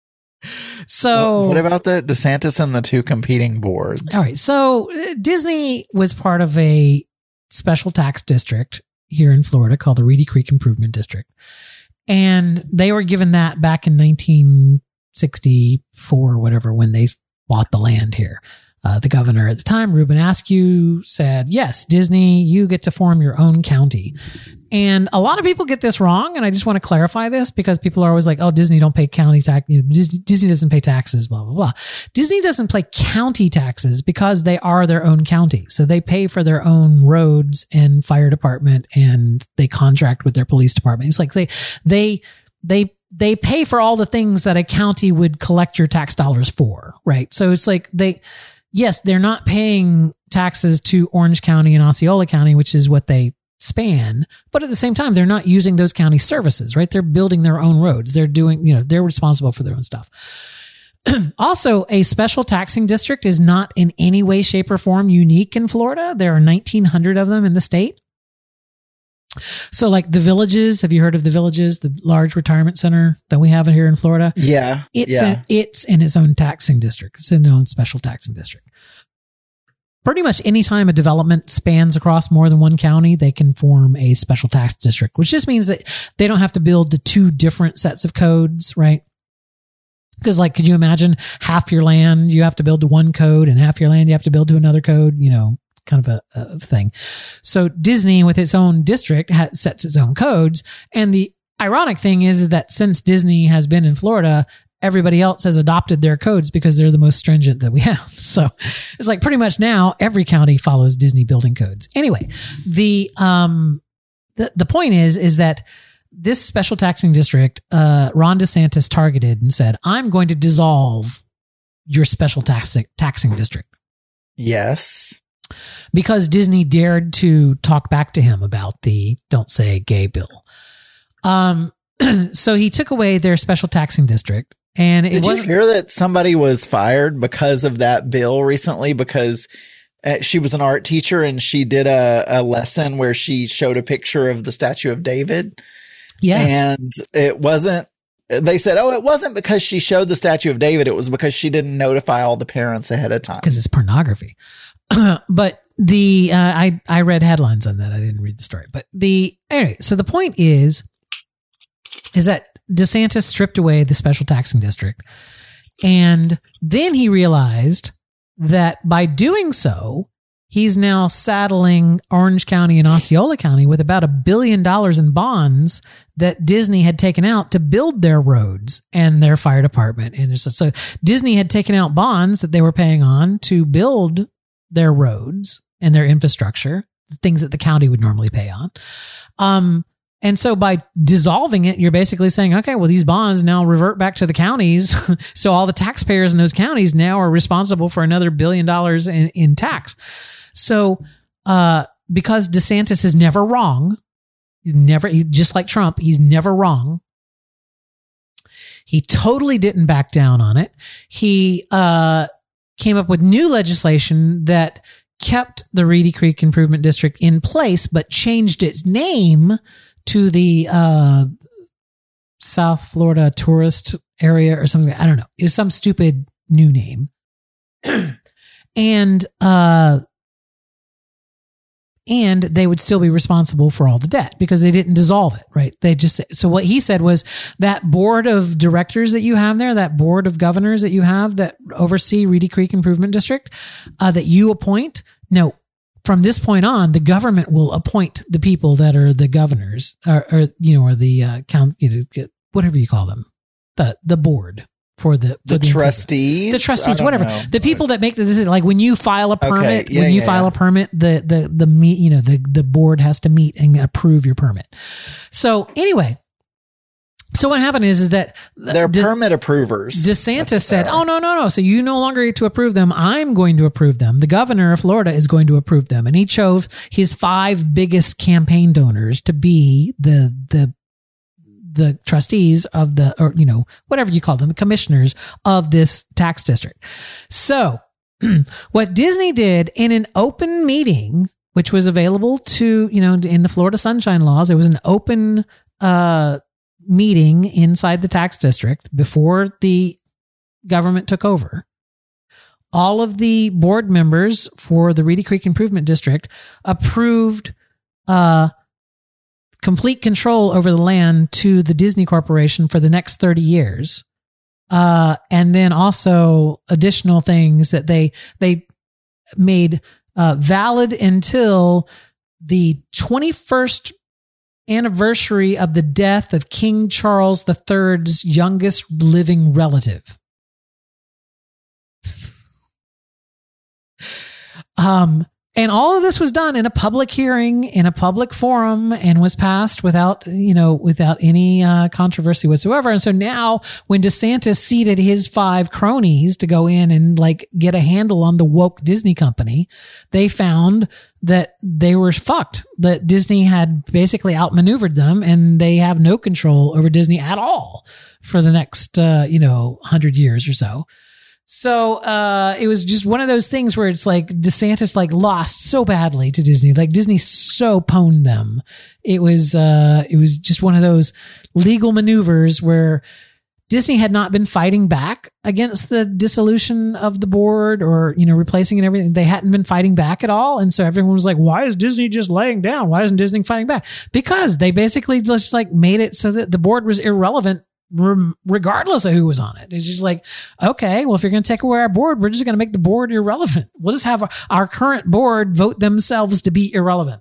So What, what about the DeSantis and the two competing boards? all right. So uh, Disney was part of a special tax district here in Florida called the Reedy Creek Improvement District. And they were given that back in nineteen sixty-four or whatever when they bought the land here. Uh, the governor at the time, Ruben Askew, said, yes, Disney, you get to form your own county. And a lot of people get this wrong. And I just want to clarify this because people are always like, oh, Disney don't pay county tax. You know, Disney, Disney doesn't pay taxes, blah, blah, blah. Disney doesn't pay county taxes because they are their own county. So they pay for their own roads and fire department and they contract with their police department. It's like they, they, they, they pay for all the things that a county would collect your tax dollars for, right? So it's like they, yes, they're not paying taxes to Orange County and Osceola County, which is what they span. But at the same time, they're not using those county services, right? They're building their own roads. They're doing, you know, they're responsible for their own stuff. Also, a special taxing district is not in any way, shape, or form unique in Florida. There are nineteen hundred of them in the state. So like the Villages, have you heard of the Villages, the large retirement center that we have here in Florida? Yeah. It's yeah. a, it's in its own taxing district. It's in its own special taxing district. Pretty much any time a development spans across more than one county, they can form a special tax district, which just means that they don't have to build the two different sets of codes, right? Because like, could you imagine half your land you have to build to one code and half your land you have to build to another code, you know, kind of a, a thing. So Disney with its own district ha- sets its own codes. And the ironic thing is that since Disney has been in Florida, everybody else has adopted their codes because they're the most stringent that we have. So it's like pretty much now every county follows Disney building codes. Anyway, the, um, the, the point is, is that this special taxing district, uh, Ron DeSantis targeted and said, I'm going to dissolve your special taxing, taxing district. Yes. Because Disney dared to talk back to him about the don't say gay bill. Um, so he took away their special taxing district. And it Did wasn't. you hear that somebody was fired because of that bill recently? Because uh, she was an art teacher and she did a, a lesson where she showed a picture of the Statue of David. Yes. And it wasn't, they said, oh, it wasn't because she showed the Statue of David. It was because she didn't notify all the parents ahead of time. Because it's pornography. But the, uh, I, I read headlines on that. I didn't read the story, but the, anyway, so the point is, is that DeSantis stripped away the special taxing district. And then he realized that by doing so, he's now saddling Orange County and Osceola County with about a billion dollars in bonds that Disney had taken out to build their roads and their fire department. And so, so Disney had taken out bonds that they were paying on to build their roads and their infrastructure, things that the county would normally pay on. Um, and so by dissolving it, you're basically saying, okay, well, these bonds now revert back to the counties. So all the taxpayers in those counties now are responsible for another billion dollars in, in tax. So, uh, because DeSantis is never wrong, he's never, he, just like Trump, he's never wrong. He totally didn't back down on it. He, uh, came up with new legislation that kept the Reedy Creek Improvement District in place, but changed its name to the, uh, South Florida Tourist Area or something. I don't know. It was some stupid new name. and, uh, And they would still be responsible for all the debt because they didn't dissolve it, right? They just, so what he said was that board of directors that you have there, that board of governors that you have that oversee Reedy Creek Improvement District, uh, that you appoint. No, from this point on, the government will appoint the people that are the governors or, or you know, or the, uh, count, you know, whatever you call them, the, the board. For the, for the, the trustees, the trustees, whatever, know. the people that make the decision, like when you file a permit, Okay. Yeah, when you yeah, file yeah. a permit, the, the, the meet, you know, the, the board has to meet and approve your permit. So anyway, so what happened is, is that they're De- permit approvers. DeSantis said, oh, no, no, no. So you no longer get to approve them. I'm going to approve them. The governor of Florida is going to approve them. And he chose his five biggest campaign donors to be the, the, the trustees of the, or, you know, whatever you call them, the commissioners of this tax district. So what Disney did in an open meeting, which was available to, you know, in the Florida Sunshine Laws, it was an open, uh, meeting inside the tax district before the government took over. All of the board members for the Reedy Creek Improvement District approved, uh, complete control over the land to the Disney Corporation for the next thirty years. Uh, and then also additional things that they, they made, uh, valid until the twenty-first anniversary of the death of King Charles the Third's youngest living relative. um, And all of this was done in a public hearing, in a public forum, and was passed without, you know, without any uh, controversy whatsoever. And so now when DeSantis seated his five cronies to go in and like get a handle on the woke Disney company, they found that they were fucked, that Disney had basically outmaneuvered them and they have no control over Disney at all for the next, uh, you know, hundred years or so. So, uh, it was just one of those things where it's like DeSantis like lost so badly to Disney, like Disney so pwned them. It was, uh, it was just one of those legal maneuvers where Disney had not been fighting back against the dissolution of the board or, you know, replacing and everything. They hadn't been fighting back at all. And so everyone was like, why is Disney just laying down? Why isn't Disney fighting back? Because they basically just like made it so that the board was irrelevant regardless of who was on it. It's just like, okay, well, if you're going to take away our board, we're just going to make the board irrelevant. We'll just have our, our current board vote themselves to be irrelevant.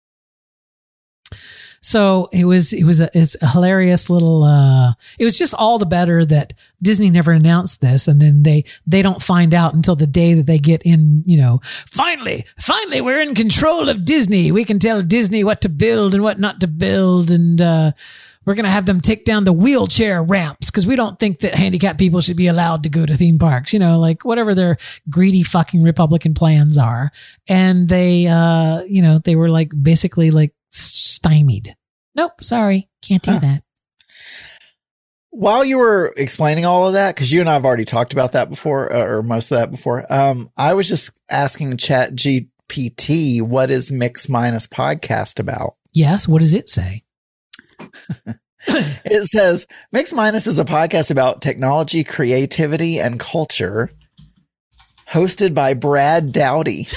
So it was, it was a, it's a hilarious little, uh, it was just all the better that Disney never announced this. And then they, they don't find out until the day that they get in, you know, finally, finally, we're in control of Disney. We can tell Disney what to build and what not to build. And, uh, we're going to have them take down the wheelchair ramps because we don't think that handicapped people should be allowed to go to theme parks, you know, like whatever their greedy fucking Republican plans are. And they, uh, you know, they were like basically like stymied. Nope, sorry, can't do huh. that. While you were explaining all of that, because you and I have already talked about that before, or most of that before, um, I was just asking Chat G P T, what is Mix Minus Podcast about? Yes, what does it say? It says Mix Minus is a podcast about technology, creativity, and culture, hosted by Brad Dowdy.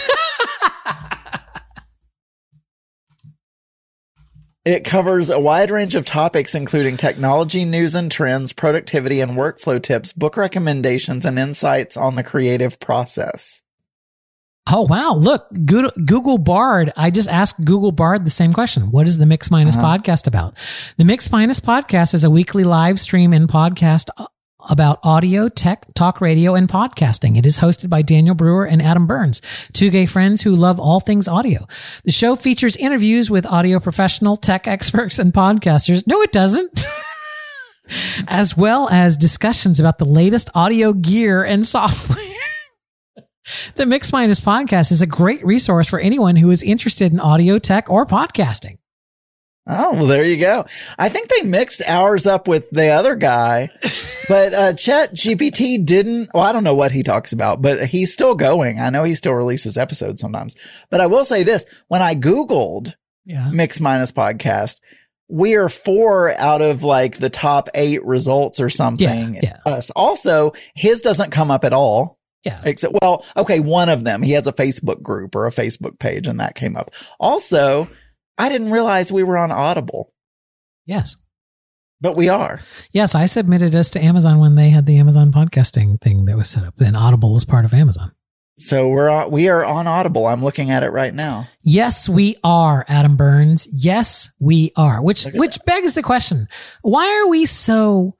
It covers a wide range of topics, including technology, news and trends, productivity and workflow tips, book recommendations, and insights on the creative process. Oh, wow. Look, Google, Google Bard. I just asked Google Bard the same question. What is the Mix Minus uh-huh. podcast about? The Mix Minus podcast is a weekly live stream and podcast about audio, tech, talk radio, and podcasting. It is hosted by Daniel Brewer and Adam Burns, two gay friends who love all things audio. The show features interviews with audio professional, tech experts, and podcasters. No, it doesn't. As well as discussions about the latest audio gear and software. The Mix Minus podcast is a great resource for anyone who is interested in audio, tech, or podcasting. Oh, well, there you go. I think they mixed ours up with the other guy, but uh, Chat G P T didn't. Well, I don't know what he talks about, but he's still going. I know he still releases episodes sometimes. But I will say this. When I Googled yeah. Mix Minus podcast, we are four out of like the top eight results or something. Yeah, yeah. Us. Also, his doesn't come up at all. Yeah. Except, well, okay, one of them. He has a Facebook group or a Facebook page, and that came up. Also, I didn't realize we were on Audible. Yes. But we are. Yes, I submitted us to Amazon when they had the Amazon podcasting thing that was set up. Then Audible is part of Amazon. So we're on, we are on Audible. I'm looking at it right now. Yes, we are, Adam Burns. Yes, we are. Which which that. begs the question: why are we so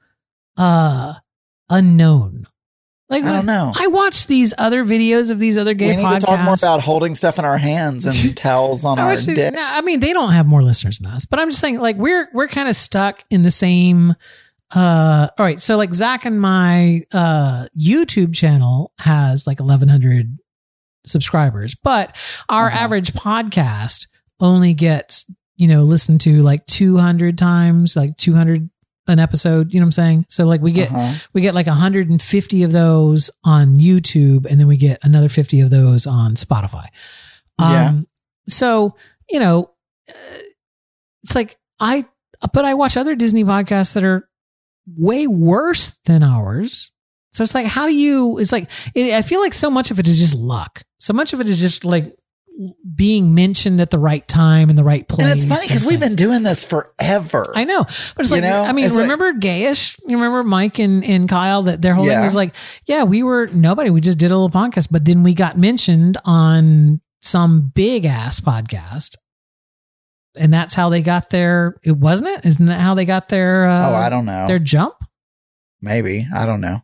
uh unknown? Like, I don't know. I watch these other videos of these other gay podcasts. We need podcasts. to talk more about holding stuff in our hands and towels on our dick. No, I mean, they don't have more listeners than us, but I'm just saying, like, we're we're kind of stuck in the same. Uh, all right, so like Zach and my uh YouTube channel has like eleven hundred subscribers, but our uh-huh. average podcast only gets, you know, listened to like two hundred times, like two hundred an episode, you know what I'm saying? So like we get, uh-huh. we get like one hundred fifty of those on YouTube, and then we get another fifty of those on Spotify. Yeah. Um, so, you know, uh, it's like I, but I watch other Disney podcasts that are way worse than ours. So it's like, how do you, it's like, it, I feel like so much of it is just luck. So much of it is just like being mentioned at the right time in the right place. And it's funny because we've been doing this forever. I know. But it's like, you know? I mean, it's remember like, Gayish? You remember Mike and, and Kyle, that their whole yeah. thing was like, yeah, we were nobody. We just did a little podcast, but then we got mentioned on some big ass podcast. And that's how they got their, it wasn't it? Isn't that how they got their, uh, oh, I don't know. Their jump? Maybe. I don't know.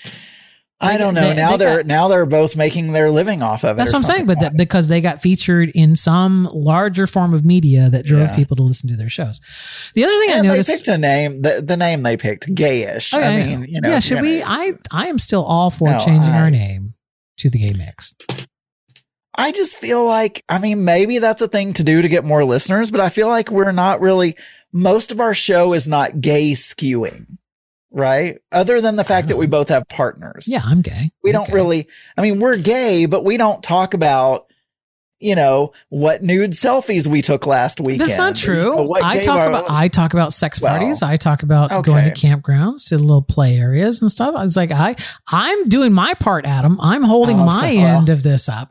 I They- don't know. they- now they they are got- now they're both making their living off of it. That's or what I'm saying. something But that, because they got featured in some larger form of media that drove Yeah. people to listen to their shows. The other thing I And noticed. they picked a name. The, the name they picked, Gayish. Oh, yeah, I yeah. mean, you know. yeah, if should you're we? gonna- I I am still all for No, changing I- our name to the Gay Mix. I just feel like, I mean, maybe that's a thing to do to get more listeners, but I feel like we're not really, most of our show is not gay skewing, right? Other than the fact that we both have partners. Yeah, I'm gay. We I'm don't gay. really, I mean, we're gay, but we don't talk about, you know, what nude selfies we took last weekend. That's not true. Or, you know, what I gay talk bar- about I talk about sex Well, parties. I talk about okay. going to campgrounds, to little play areas and stuff. It's like I I'm doing my part, Adam. I'm holding Oh, my so- well. end of this up.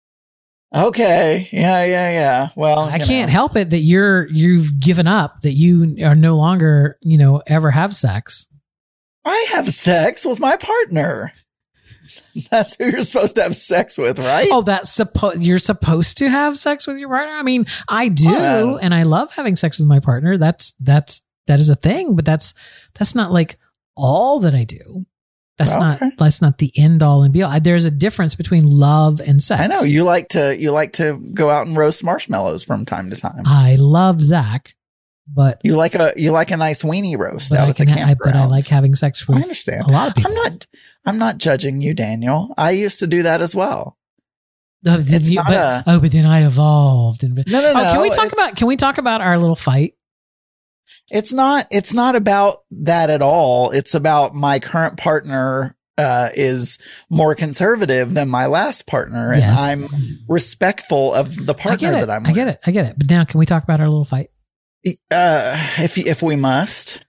Okay. Yeah, yeah, yeah. Well, I you can't know. help it that you're you've given up, that you are no longer, you know, ever have sex. I have sex with my partner. That's who you're supposed to have sex with, right? Oh, that's supposed you're supposed to have sex with your partner? I mean, I do, Oh, and I love having sex with my partner. That's that's that is a thing, but that's that's not like all that I do. That's Okay. not that's not the end all and be all. I- There's a difference between love and sex. I know you like to you like to go out and roast marshmallows from time to time. I love Zach, but You like a you like a nice weenie roast but out I at the can ha- I, campground. but I like having sex with I understand. a lot of people. I'm not I'm not judging you, Daniel. I used to do that as well. Oh, then it's you- not but, a- oh, but then I evolved. And, No, no, oh, can no, we talk it's- about can we talk about our little fight? It's not it's not about that at all. It's about my current partner uh, is more conservative than my last partner, and Yes. I'm respectful of the I partner get it. that I'm I with. get it. I get it. But now, can we talk about our little fight? Uh, if if we must,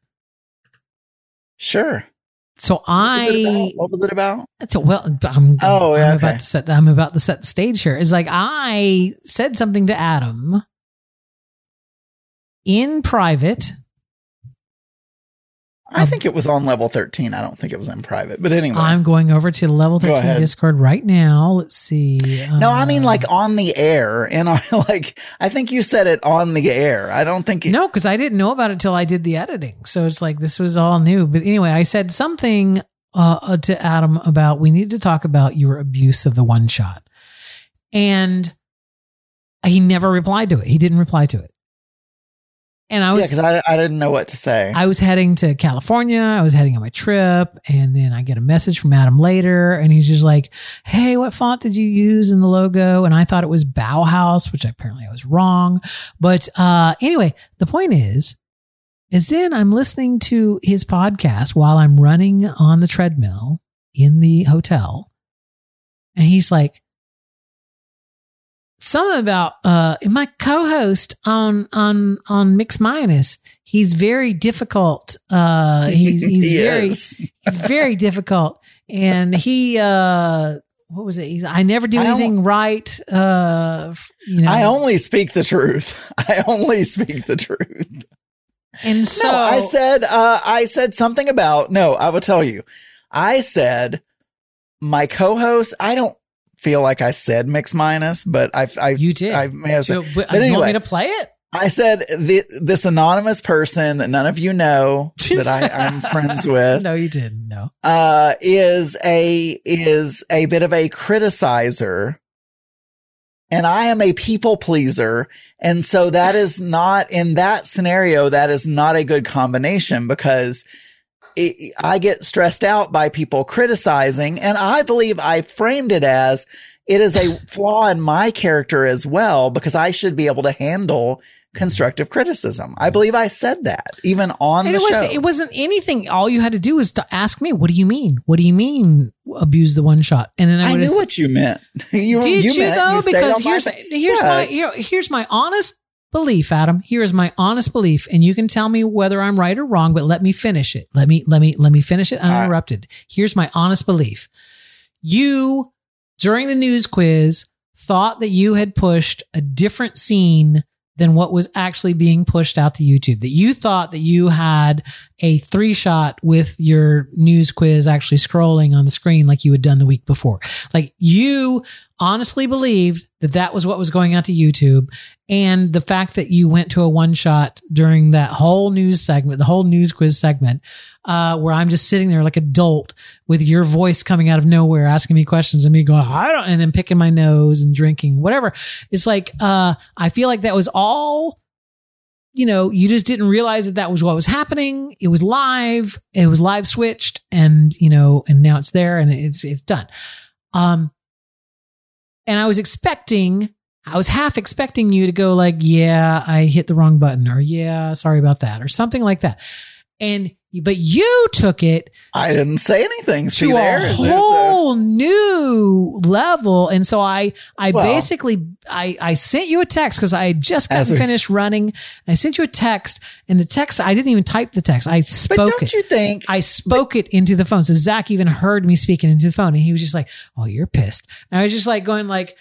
sure. So What was it I about? What was it about? So, well, I'm, Oh, yeah, I'm okay. about to set. I'm about to set the stage here. It's like I said something to Adam in private, I think it was on level thirteen. I don't think it was in private. But anyway. I'm going over to the level thirteen Discord right now. Let's see. No, uh, I mean like on the air. And I like, I think you said it on the air. I don't think it. No, because I didn't know about it till I did the editing. So it's like this was all new. But anyway, I said something uh, to Adam about we need to talk about your abuse of the one shot. And he never replied to it. He didn't reply to it. And I was, yeah, because I, I didn't know what to say. I was heading to California. I was heading on my trip. And then I get a message from Adam later. And he's just like, hey, what font did you use in the logo? And I thought it was Bauhaus, which apparently I was wrong. But uh, anyway, the point is, is then I'm listening to his podcast while I'm running on the treadmill in the hotel. And he's like, something about uh my co-host on on on Mix Minus. He's very difficult. Uh, he's he's he very is. he's very difficult, and he uh what was it? He's, I never do I anything right. Uh, you know, I only speak the truth. I only speak the truth. and so No, I said, uh, I said something about, no, I will tell you. I said my co-host, I don't feel like I said Mix Minus, but I, I, you did. I may have said, So, but, but you want me anyway, to play it? I said the, this anonymous person that none of you know that I, I'm friends with, No, you didn't. No. uh, is a, is a bit of a criticizer. And I am a people pleaser. And so that is not, in that scenario, that is not a good combination because it, I get stressed out by people criticizing. And I believe I framed it as it is a flaw in my character as well, because I should be able to handle constructive criticism. I believe I said that even on And the it, was, show. it wasn't anything. All you had to do was to ask me, what do you mean? What do you mean abuse the one shot? And then I, I would knew have what you meant. you, Did you, you meant, though? you stayed Because on my here's pa- here's Yeah. my here, here's my honest belief, Adam. Here is my honest belief, and you can tell me whether I'm right or wrong. But let me finish it. Let me let me let me finish it uninterrupted. Right. Here's my honest belief. You during the news quiz thought that you had pushed a different scene than what was actually being pushed out to YouTube. That you thought that you had a three shot with your news quiz actually scrolling on the screen like you had done the week before. Like you honestly believed that that was what was going out to YouTube. And the fact that you went to a one shot during that whole news segment, the whole news quiz segment, uh, where I'm just sitting there like a dolt with your voice coming out of nowhere, asking me questions and me going, I don't, and then picking my nose and drinking, whatever. It's like, uh, I feel like that was all, you know, you just didn't realize that that was what was happening. It was live. It was live switched and, you know, and now it's there and it's, it's done. Um, and I was expecting, I was half expecting you to go like, yeah, I hit the wrong button, or yeah, sorry about that, or something like that. And, but you took it. I didn't say anything. See to there? a whole new level. And so I, I Well, basically, I, I sent you a text because I had just gotten As a- finished running. And I sent you a text, and the text, I didn't even type the text. I But spoke don't it. you think? I spoke it into the phone. So Zach even heard me speaking into the phone, and he was just like, oh, you're pissed. And I was just like going like,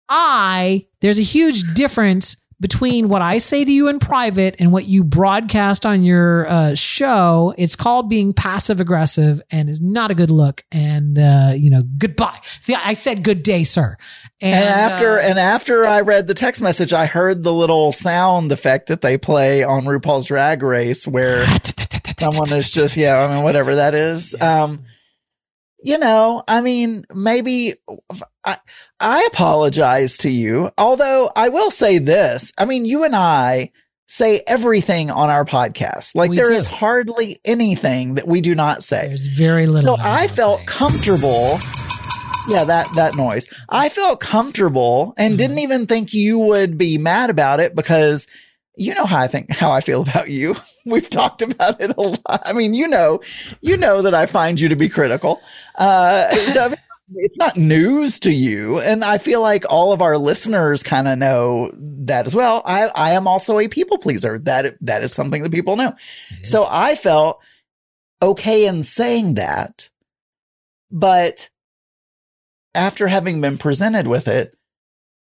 I, there's a huge difference between what I say to you in private and what you broadcast on your uh, show. It's called being passive aggressive and is not a good look. And, uh, you know, goodbye. See, I said good day, sir. And, And after uh, and after I read the text message, I heard the little sound effect that they play on RuPaul's Drag Race, where someone is just yeah, I mean whatever that is. Um, you know, I mean, maybe I I apologize to you. Although I will say this, I mean, you and I say everything on our podcast. Like We there do. is hardly anything that we do not say. there's very little. So that I don't felt say. comfortable. Yeah, that, that noise. I felt comfortable and Mhm. didn't even think you would be mad about it because you know how I think, how I feel about you. We've talked about it a lot. I mean, you know, you know that I find you to be critical. Uh, so I mean, it's not news to you. And I feel like all of our listeners kind of know that as well. I, I am also a people pleaser. That, that is something that people know. It is. So I felt okay in saying that, but after having been presented with it,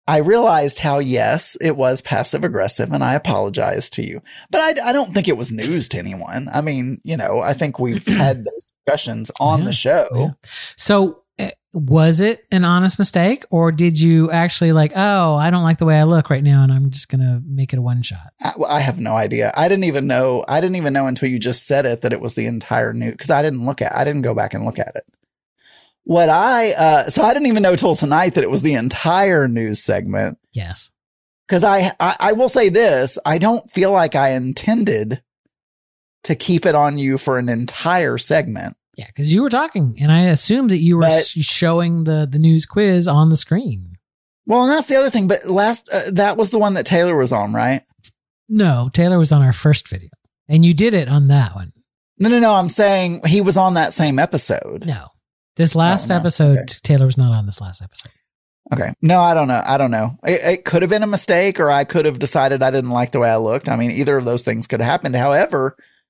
I realized how, yes, it was passive aggressive, and I apologize to you. But I, I don't think it was news to anyone. I mean, you know, I think we've had those discussions on Yeah. the show. Yeah. So uh, was it an honest mistake, or did you actually like, oh, I don't like the way I look right now, and I'm just going to make it a one shot? I, I have no idea. I didn't even know. I didn't even know until you just said it that it was the entire news, because I didn't look at I didn't go back and look at it. What I, uh, so I didn't even know till tonight that it was the entire news segment. Yes. Because I, I, I will say this, I don't feel like I intended to keep it on you for an entire segment. Yeah, because you were talking, and I assumed that you were But- s- showing the, the news quiz on the screen. Well, and that's the other thing. But last, uh, that was the one that Taylor was on, right? No, Taylor was on our first video, and you did it on that one. No, no, no. I'm saying he was on that same episode. No. This last Oh, no. episode, Okay. Taylor was not on this last episode. Okay. No, I don't know. I don't know. It, it could have been a mistake, or I could have decided I didn't like the way I looked. I mean, either of those things could have happened. However,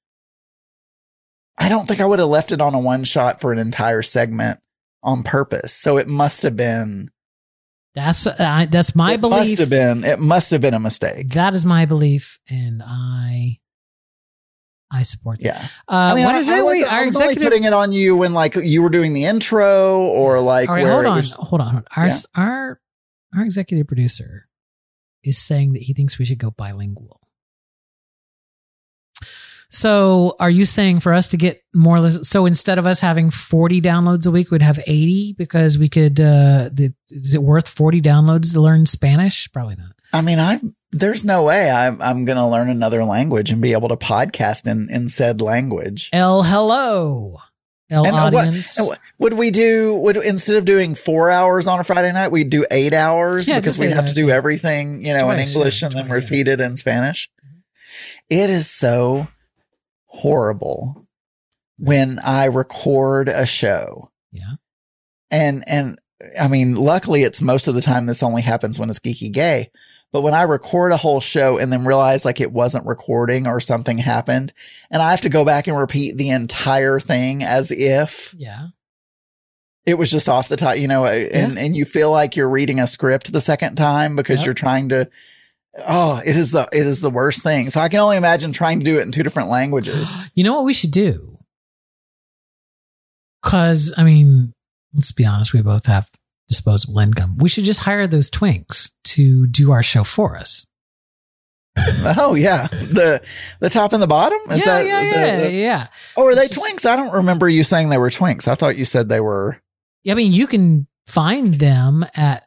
I don't think I would have left it on a one shot for an entire segment on purpose. So it must have been. That's uh, that's my it belief. must have been. It must have been a mistake. That is my belief, and I I support that. Yeah. Uh, I mean, what I, is I it? was, Wait, I our was only executive. putting it on you when like you were doing the intro, or like All right, where hold it on, was. hold on, hold on. Our, Yeah. our our executive producer is saying that he thinks we should go bilingual. So, are you saying for us to get more? Listen- so instead of us having forty downloads a week, we'd have eighty because we could. Uh, the, is it worth forty downloads to learn Spanish? Probably not. I mean, I there's no way I'm I'm going to learn another language and be able to podcast in in said language. El hello, El And, uh, what- audience. and what- Would we do, would instead of doing four hours on a Friday night, we'd do eight hours Yeah, because just we'd eight have to hours, do yeah. everything, you know, in Twice, English yeah, and then twice, repeat it in Spanish. It is so horrible when I record a show. Yeah. And, and I mean, luckily it's most of the time this only happens when it's Geeky Gay. But when I record a whole show and then realize like it wasn't recording or something happened, and I have to go back and repeat the entire thing as if Yeah. it was just off the top, you know, and, and you feel like you're reading a script the second time because Yep. you're trying to, oh, it is the, it is the worst thing. So I can only imagine trying to do it in two different languages. You know what we should do? Because, I mean, let's be honest, we both have disposable income. We should just hire those twinks to do our show for us. Oh yeah. The, the top and the bottom? Is yeah, that yeah, the- yeah, the- yeah. Oh, are they It's just- twinks? I don't remember you saying they were twinks. I thought you said they were. I mean, you can find them at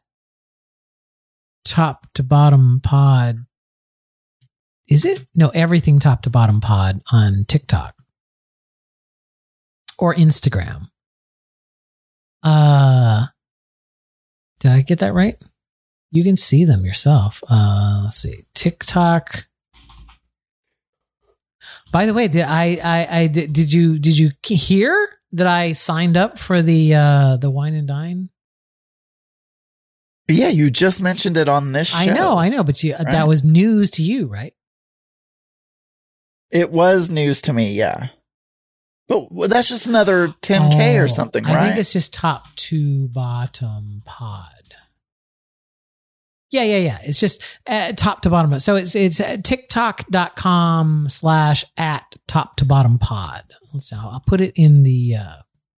top to bottom pod. Is it? No, everything top to bottom pod on TikTok or Instagram. Uh, did I get that right? You can see them yourself. Uh, let's see. TikTok. By the way, did I, I, I did, did you, did you hear that I signed up for the, uh, the wine and dine? Yeah, you just mentioned it on this show. I know, I know, but you, that Right. was news to you, right? It was news to me, yeah. But well, that's just another ten K Oh, or something, I right? think it's just top to bottom pod. Yeah, yeah, yeah. It's just uh, top to bottom. So it's it's uh, tiktok.com slash at top to bottom pod. Let's see. I'll, I'll put it in the uh,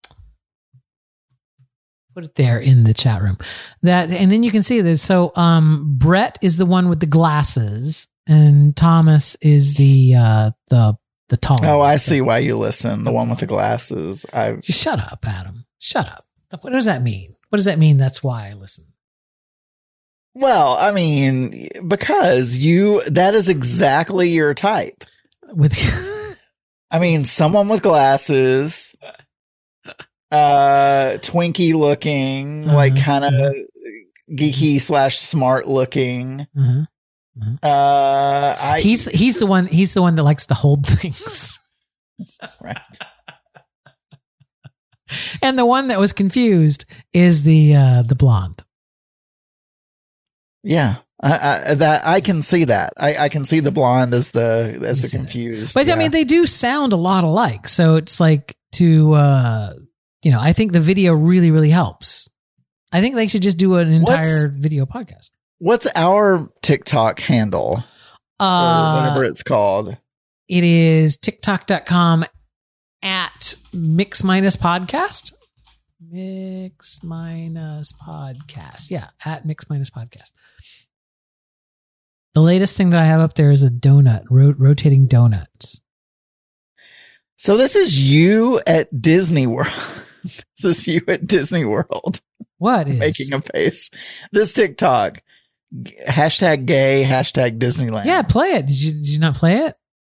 put it there in the chat room. That and then you can see that. So um, Brett is the one with the glasses, and Thomas is the uh, the the tall. Oh, one. I see why you listen. The one with the glasses. I Just shut up, Adam. Shut up. What does that mean? What does that mean? That's why I listen. well, I mean, because you that is exactly your type. With I mean, someone with glasses, uh, Twinkie looking, Uh-huh, like kind of uh-huh. geeky slash smart looking. uh-huh. Uh, I he's he's the one he's the one that likes to hold things. right. And the one that was confused is the uh, the blonde. Yeah, I, I, that I can see that. I, I can see the blonde as the as You the see that. confused. But yeah. I mean, they do sound a lot alike. So it's like to uh, you know, I think the video really really helps. I think they should just do an entire video podcast. what's our TikTok handle? Uh, or whatever it's called. It is tiktok dot com at mix minus podcast. Mix minus podcast. Yeah, at mix minus podcast. The latest thing that I have up there is a donut, ro- rotating donuts. So this is you at Disney World. This is you at Disney World. What is? Making a face. This TikTok. Hashtag gay, hashtag Disneyland. Yeah, play it. Did you, did you not play it?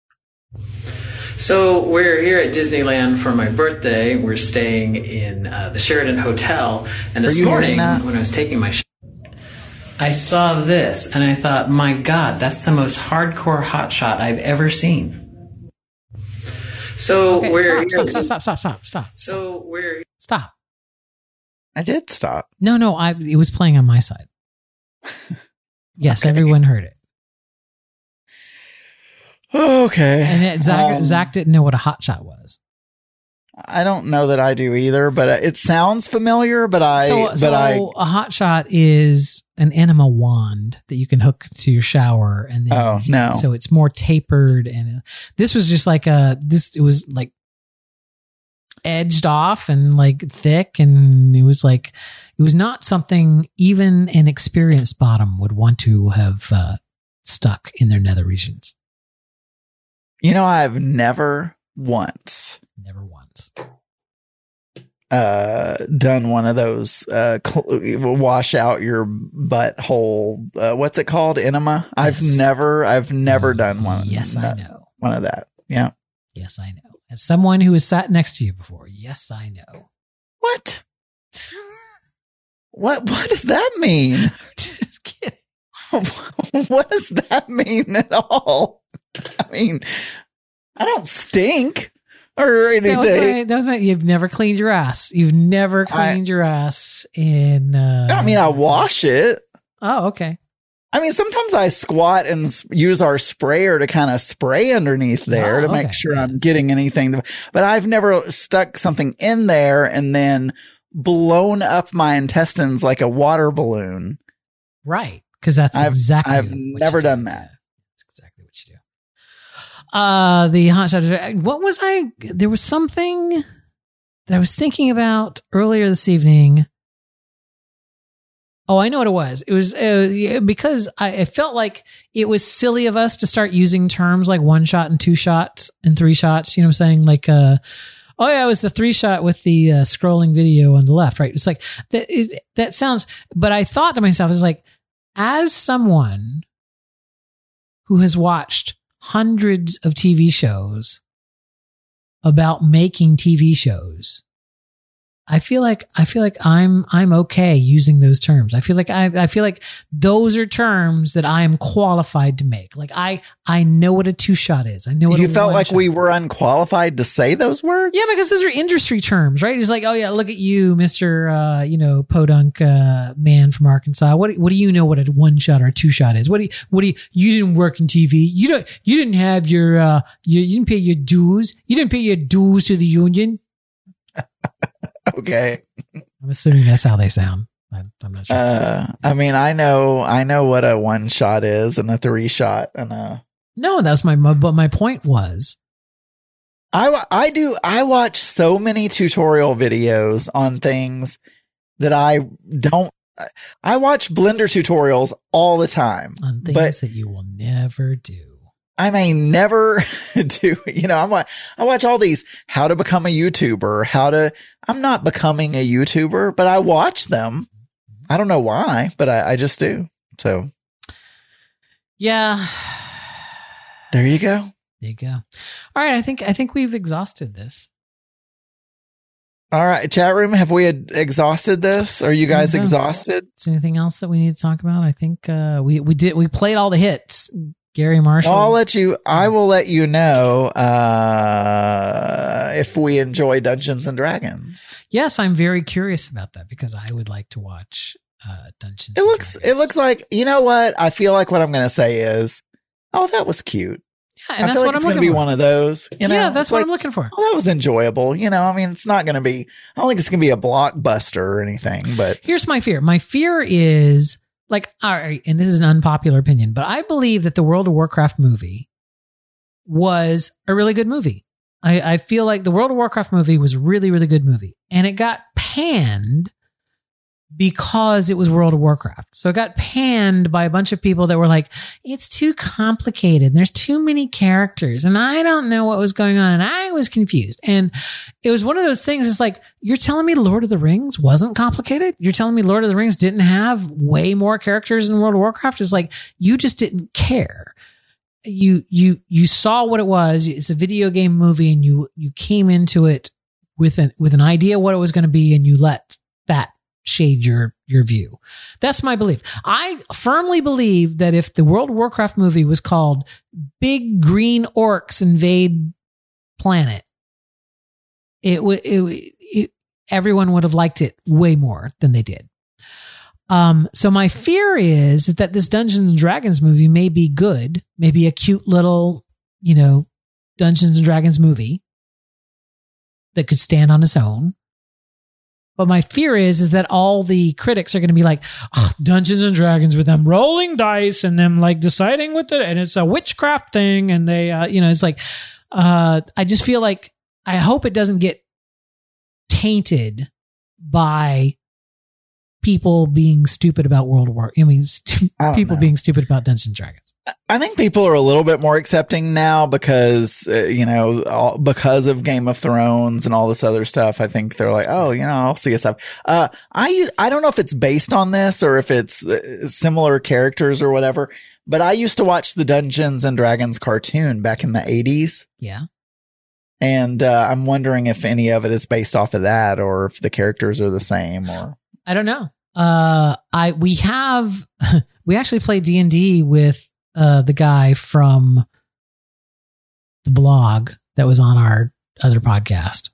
So we're here at Disneyland for my birthday. We're staying in uh, the Sheraton Hotel. And this morning, when I was taking my shower, I saw this and I thought, my God, that's the most hardcore hotshot I've ever seen. So Okay, we're stop, here. stop, stop, stop, stop, stop. So we're Stop. I did stop. No, no, I it was playing on my side. Yes, Okay. everyone heard it. Okay. And it, Zach, Um, Zach didn't know what a hot shot was. I don't know that I do either, but uh, it sounds familiar, but I, so, but so I, a hot shot is an enema wand that you can hook to your shower, and then oh, no. so it's more tapered. And this was just like a this. It was like edged off and like thick, and it was like it was not something even an experienced bottom would want to have uh, stuck in their nether regions. You know, I've never once Never once. uh done one of those uh cl- wash out your butthole. Uh, what's it called? Enema. I've Yes. never, I've never done one. Yes, I no- know. one of that. Yeah. Yes, I know. As someone who has sat next to you before, yes, I know. What? What? What does that mean? Just kidding. What does that mean at all? I mean, I don't stink or anything. That was, my, that was my. You've never cleaned your ass. You've never I- cleaned your ass in. Uh, I mean, I wash it. Oh, okay. I mean, sometimes I squat and s- use our sprayer to kind of spray underneath there Oh, to make okay. sure Yeah. I'm getting anything. To, but I've never stuck something in there and then blown up my intestines like a water balloon. Right, because that's I've- exactly. I've what you never do. done that. Yeah, that's exactly what you do. Uh, the hot shot. What was I? There was something that I was thinking about earlier this evening. Oh, I know what it was. It was uh, yeah, because I it felt like it was silly of us to start using terms like one shot and two shots and three shots. You know what I'm saying? Like, uh, oh yeah, it was the three shot with the uh, scrolling video on the left, right? It's like that. It, that sounds. But I thought to myself, it's like, as someone who has watched hundreds of T V shows about making T V shows, I feel like I feel like I'm I'm okay using those terms. I feel like I I feel like those are terms that I am qualified to make. Like I I know what a two shot is. I know what You a felt one like shot we is. were unqualified to say those words? Yeah, because those are industry terms, right? It's like, oh yeah, look at you, Mister Uh, you know, podunk uh, man from Arkansas. What what do you know what a one shot or a two shot is? What do you what do you you didn't work in T V? You don't you didn't have your uh you, you didn't pay your dues. You didn't pay your dues to the union. Okay. I'm assuming that's how they sound. I'm, I'm not sure. Uh, I mean, I know, I know what a one shot is and a three shot and a. No, that was my, my but my point was I wa- I do. I watch so many tutorial videos on things that I don't. I watch Blender tutorials all the time. on things But- that you will never do. I may never do, you know, I'm like, I watch all these how to become a YouTuber, how to, I'm not becoming a YouTuber, but I watch them. I don't know why, but I, I just do. So Yeah. there you go. There you go. All right, I think I think we've exhausted this. All right. Chat room. Have we had exhausted this? Are you guys Mhm. exhausted? Is there anything else that we need to talk about? I think uh, we we did we played all the hits. Gary Marshall. I'll let you, I will let you know, uh, if we enjoy Dungeons and Dragons. Yes, I'm very curious about that because I would like to watch uh, Dungeons. It and looks, it Dragons. looks like, you know what? I feel like what I'm going to say is, oh, that was cute. Yeah, and I that's feel like what it's I'm going to looking be for. one of those. You know, yeah, that's It's what like, I'm looking for. oh, that was enjoyable. You know, I mean, it's not going to be, I don't think it's going to be a blockbuster or anything, but Here's my fear. My fear is like, all right, and this is an unpopular opinion, but I believe that the World of Warcraft movie was a really good movie. I, I feel like the World of Warcraft movie was a really, really good movie. And it got panned because it was World of Warcraft. So it got panned by a bunch of people that were like, it's too complicated. And there's too many characters. And I don't know what was going on. And I was confused. And it was one of those things. It's like, you're telling me Lord of the Rings wasn't complicated? You're telling me Lord of the Rings didn't have way more characters than World of Warcraft? It's like, you just didn't care. You, you, you saw what it was. It's a video game movie, and you, you came into it with an, with an idea what it was going to be, and you let that shade your, your view. That's my belief. I firmly believe that if the World of Warcraft movie was called Big Green Orcs Invade Planet, it would, it, it, everyone would have liked it way more than they did. Um, so my fear is that this Dungeons and Dragons movie may be good, maybe a cute little, you know, Dungeons and Dragons movie that could stand on its own. But my fear is, is that all the critics are going to be like, oh, Dungeons and Dragons with them rolling dice and them like deciding with it. And it's a witchcraft thing. And they, uh, you know, it's like, uh, I just feel like, I hope it doesn't get tainted by people being stupid about World of War. I mean, stu- I people know. being stupid about Dungeons and Dragons. I think people are a little bit more accepting now because, uh, you know, all, because of Game of Thrones and all this other stuff. I think they're like, oh, you know, I'll see stuff. Uh, I, I don't know if it's based on this or if it's uh, similar characters or whatever, but I used to watch the Dungeons and Dragons cartoon back in the eighties. Yeah. And uh, I'm wondering if any of it is based off of that or if the characters are the same or. I don't know. Uh, I, we have, we actually played D and D with Uh, the guy from the blog that was on our other podcast.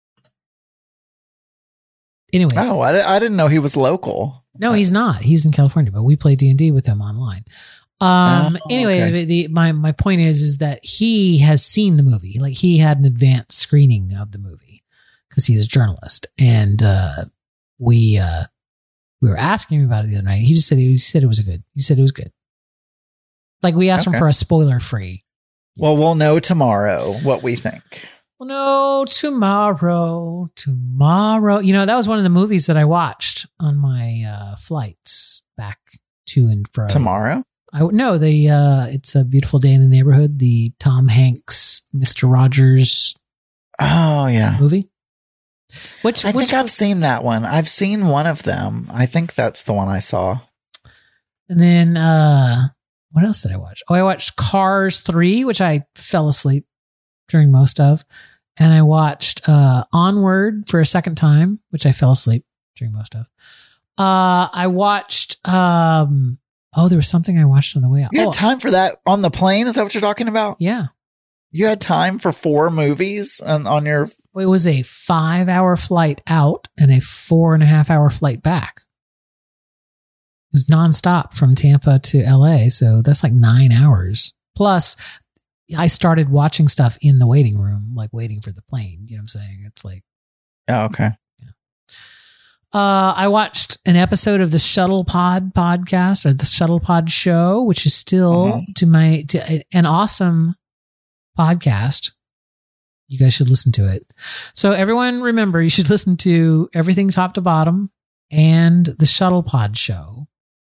Anyway. Oh, I, I didn't know he was local. No, he's not. He's in California, but we play D and D with him online. Um, oh, anyway, okay. the, the, my, my point is, is that he has seen the movie. Like he had an advanced screening of the movie because he's a journalist. And, uh, we, uh, we were asking him about it the other night. He just said, he said it was a good, he said it was good. Like we asked okay. him for a spoiler free. Well, we'll know tomorrow what we think. We'll know tomorrow, tomorrow. You know, that was one of the movies that I watched on my uh, flights back to and fro. Tomorrow? I no, the uh, It's a Beautiful Day in the Neighborhood, the Tom Hanks, Mister Rogers. Oh yeah, movie. Which I which, think I've seen that one. I've seen one of them. I think that's the one I saw. And then. uh What else did I watch? Oh, I watched Cars three, which I fell asleep during most of. And I watched uh, Onward for a second time, which I fell asleep during most of. Uh, I watched, um, oh, there was something I watched on the way out. You had oh, time for that on the plane? Is that what you're talking about? Yeah. You had time for four movies on, on your... It was a five hour flight out and a four and a half hour flight back. It was nonstop from Tampa to L A. So that's like nine hours. Plus, I started watching stuff in the waiting room, like waiting for the plane. You know what I'm saying? It's like. Oh, okay. Yeah. Uh, I watched an episode of the Shuttle Pod podcast or the Shuttle Pod show, which is still uh-huh. to my, to, an awesome podcast. You guys should listen to it. So everyone remember, you should listen to everything top to bottom and the Shuttle Pod show.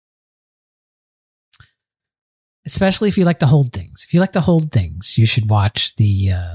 Especially if you like to hold things. If you like to hold things, you should watch the... Uh...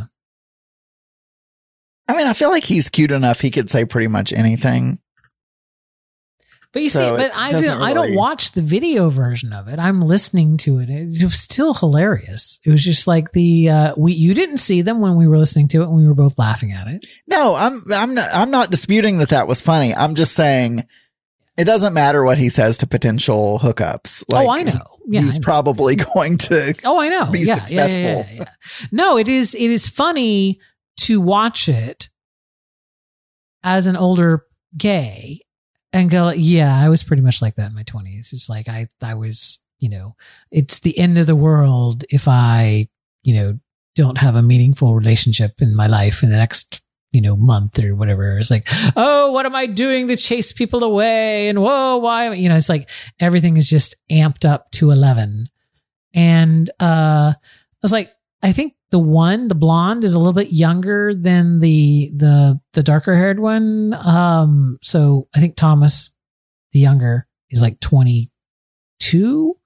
I mean, I feel like he's cute enough. He could say pretty much anything. But you so see, but I, really... I don't watch the video version of it. I'm listening to it. It was still hilarious. It was just like the... Uh, we you didn't see them when we were listening to it and we were both laughing at it. No, I'm, I'm, not, I'm not disputing that that was funny. I'm just saying... It doesn't matter what he says to potential hookups. Like, oh, I know. Yeah, he's I know. probably going to. Oh, I know. Be yeah, successful. Yeah, yeah, yeah, yeah. No, it is. It is funny to watch it as an older gay and go, yeah, I was pretty much like that in my twenties. It's like I, I was, you know, it's the end of the world if I, you know, don't have a meaningful relationship in my life in the next, you know, month or whatever. It's like, oh, what am I doing to chase people away? And whoa, why? You know, it's like everything is just amped up to eleven. And uh, I was like, I think the one, the blonde, is a little bit younger than the the the darker haired one. Um, so I think Thomas, the younger, is like twenty-two,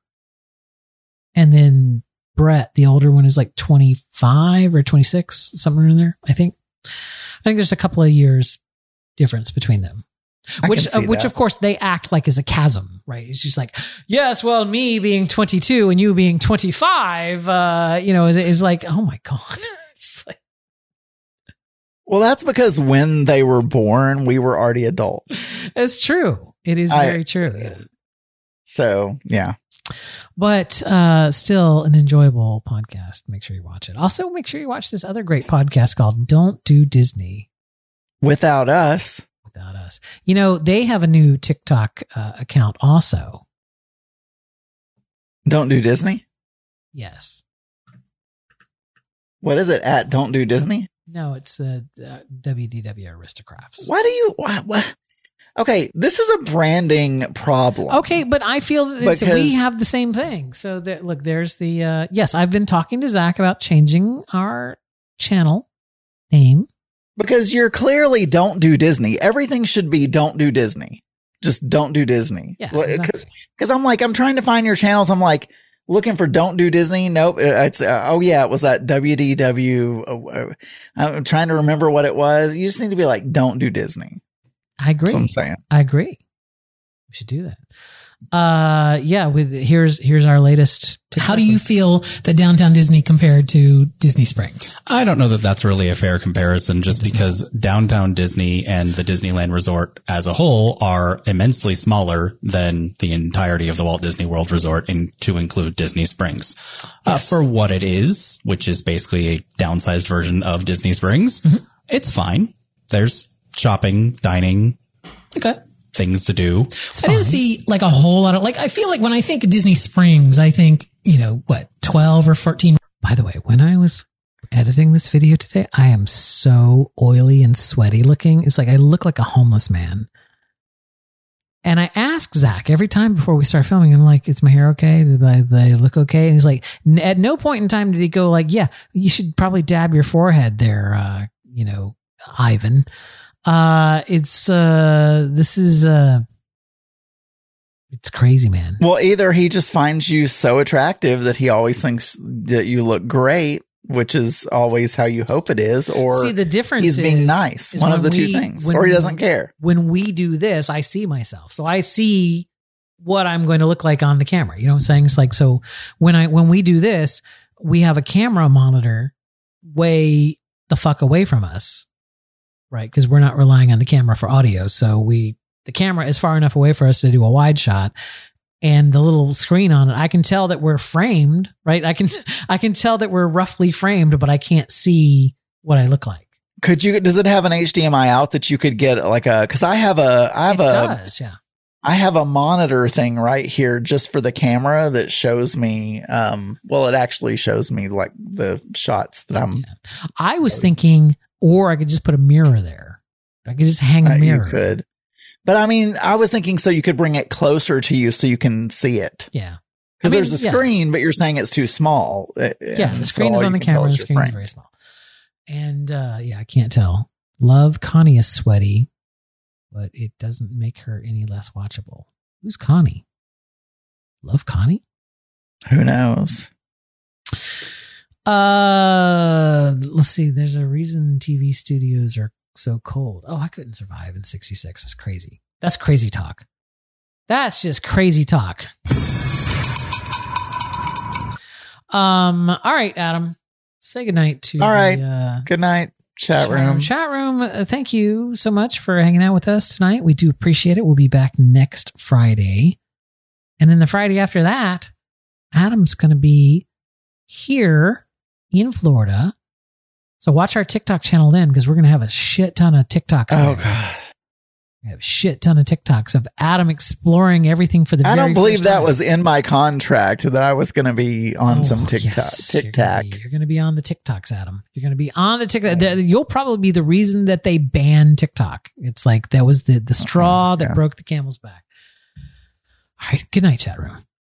and then Brett, the older one, is like twenty-five or twenty-six, somewhere in there. I think. I think there's a couple of years difference between them, which uh, which of course they act like is a chasm, right? It's just like, yes, well, me being twenty-two and you being twenty-five, uh, you know, is is like, oh my god. It's like, well, that's because when they were born, we were already adults. It's true. It is I, very true. Yeah. So yeah. But uh, still an enjoyable podcast. Make sure you watch it. Also, make sure you watch this other great podcast called Don't Do Disney. Without Us. Without Us. You know, they have a new TikTok uh, account also. Don't Do Disney? Yes. What is it? At Don't Do Disney? No, it's the uh, W D W Aristocrats. Why do you... Why, why? Okay, this is a branding problem. Okay, but I feel that it's, we have the same thing. So that, look, there's the, uh, yes, I've been talking to Zach about changing our channel name. Because you're clearly Don't Do Disney. Everything should be Don't Do Disney. Just Don't Do Disney. Yeah, Because exactly. I'm like, I'm trying to find your channels. I'm like, looking for Don't Do Disney. Nope. It's, uh, oh yeah, it was that W D W. Uh, I'm trying to remember what it was. You just need to be like, Don't Do Disney. I agree. That's what I'm saying. I agree. We should do that. Uh, yeah. With here's here's our latest. How do you feel that Downtown Disney compared to Disney Springs? I don't know that that's really a fair comparison, just because Downtown Disney and the Disneyland Resort as a whole are immensely smaller than the entirety of the Walt Disney World Resort, in, to include Disney Springs. Yes. Uh, for what it is, which is basically a downsized version of Disney Springs, mm-hmm. It's fine. There's shopping, dining, okay, things to do. I didn't see like a whole lot of, like, I feel like when I think of Disney Springs, I think, you know, what, twelve or fourteen. By the way, when I was editing this video today, I am so oily and sweaty looking. It's like I look like a homeless man. And I ask Zach every time before we start filming, I'm like, is my hair okay? Did I, did I look okay? And he's like, at no point in time did he go like, yeah, you should probably dab your forehead there, uh, you know, Ivan. Uh, it's, uh, this is, uh, it's crazy, man. Well, either he just finds you so attractive that he always thinks that you look great, which is always how you hope it is, or see, the difference he's being is, nice. Is one of the we, two things, or he doesn't care. When we do this, I see myself. So I see what I'm going to look like on the camera. You know what I'm saying? It's like, so when I, when we do this, we have a camera monitor way the fuck away from us. Right, because we're not relying on the camera for audio, so we the camera is far enough away for us to do a wide shot, and the little screen on it, I can tell that we're framed. Right, I can I can tell that we're roughly framed, but I can't see what I look like. Could you? Does it have an H D M I out that you could get like a? Because I have a I have it a does, yeah. I have a monitor thing right here just for the camera that shows me. Um, well, it actually shows me like the shots that I'm. Yeah. I was thinking. Or I could just put a mirror there. I could just hang a mirror. Uh, you could. But I mean, I was thinking so you could bring it closer to you so you can see it. Yeah. Because I mean, there's a yeah. screen, but you're saying it's too small. Yeah, the screen so is on the camera. The screen is very small. And uh, yeah, I can't tell. Love Connie is sweaty, but it doesn't make her any less watchable. Who's Connie? Love Connie? Who knows? Uh, let's see. There's a reason T V studios are so cold. Oh, I couldn't survive in sixty-six. That's crazy. That's crazy talk. That's just crazy talk. Um. All right, Adam. Say goodnight to. All right. The, uh, good night, chat room. Chat room. Uh, thank you so much for hanging out with us tonight. We do appreciate it. We'll be back next Friday, and then the Friday after that, Adam's going to be here in Florida. So watch our TikTok channel then, because we're going to have a shit ton of TikToks. Oh, there. God. I have a shit ton of TikToks of Adam exploring everything for the I very don't believe first that time. was in my contract that I was going to be on Oh, some TikTok. yes, TikTok. You're going to be on the TikToks, Adam. You're going to be on the TikTok. You'll probably be the reason that they banned TikTok. It's like that was the, the straw that yeah. broke the camel's back. All right. Good night, chat room.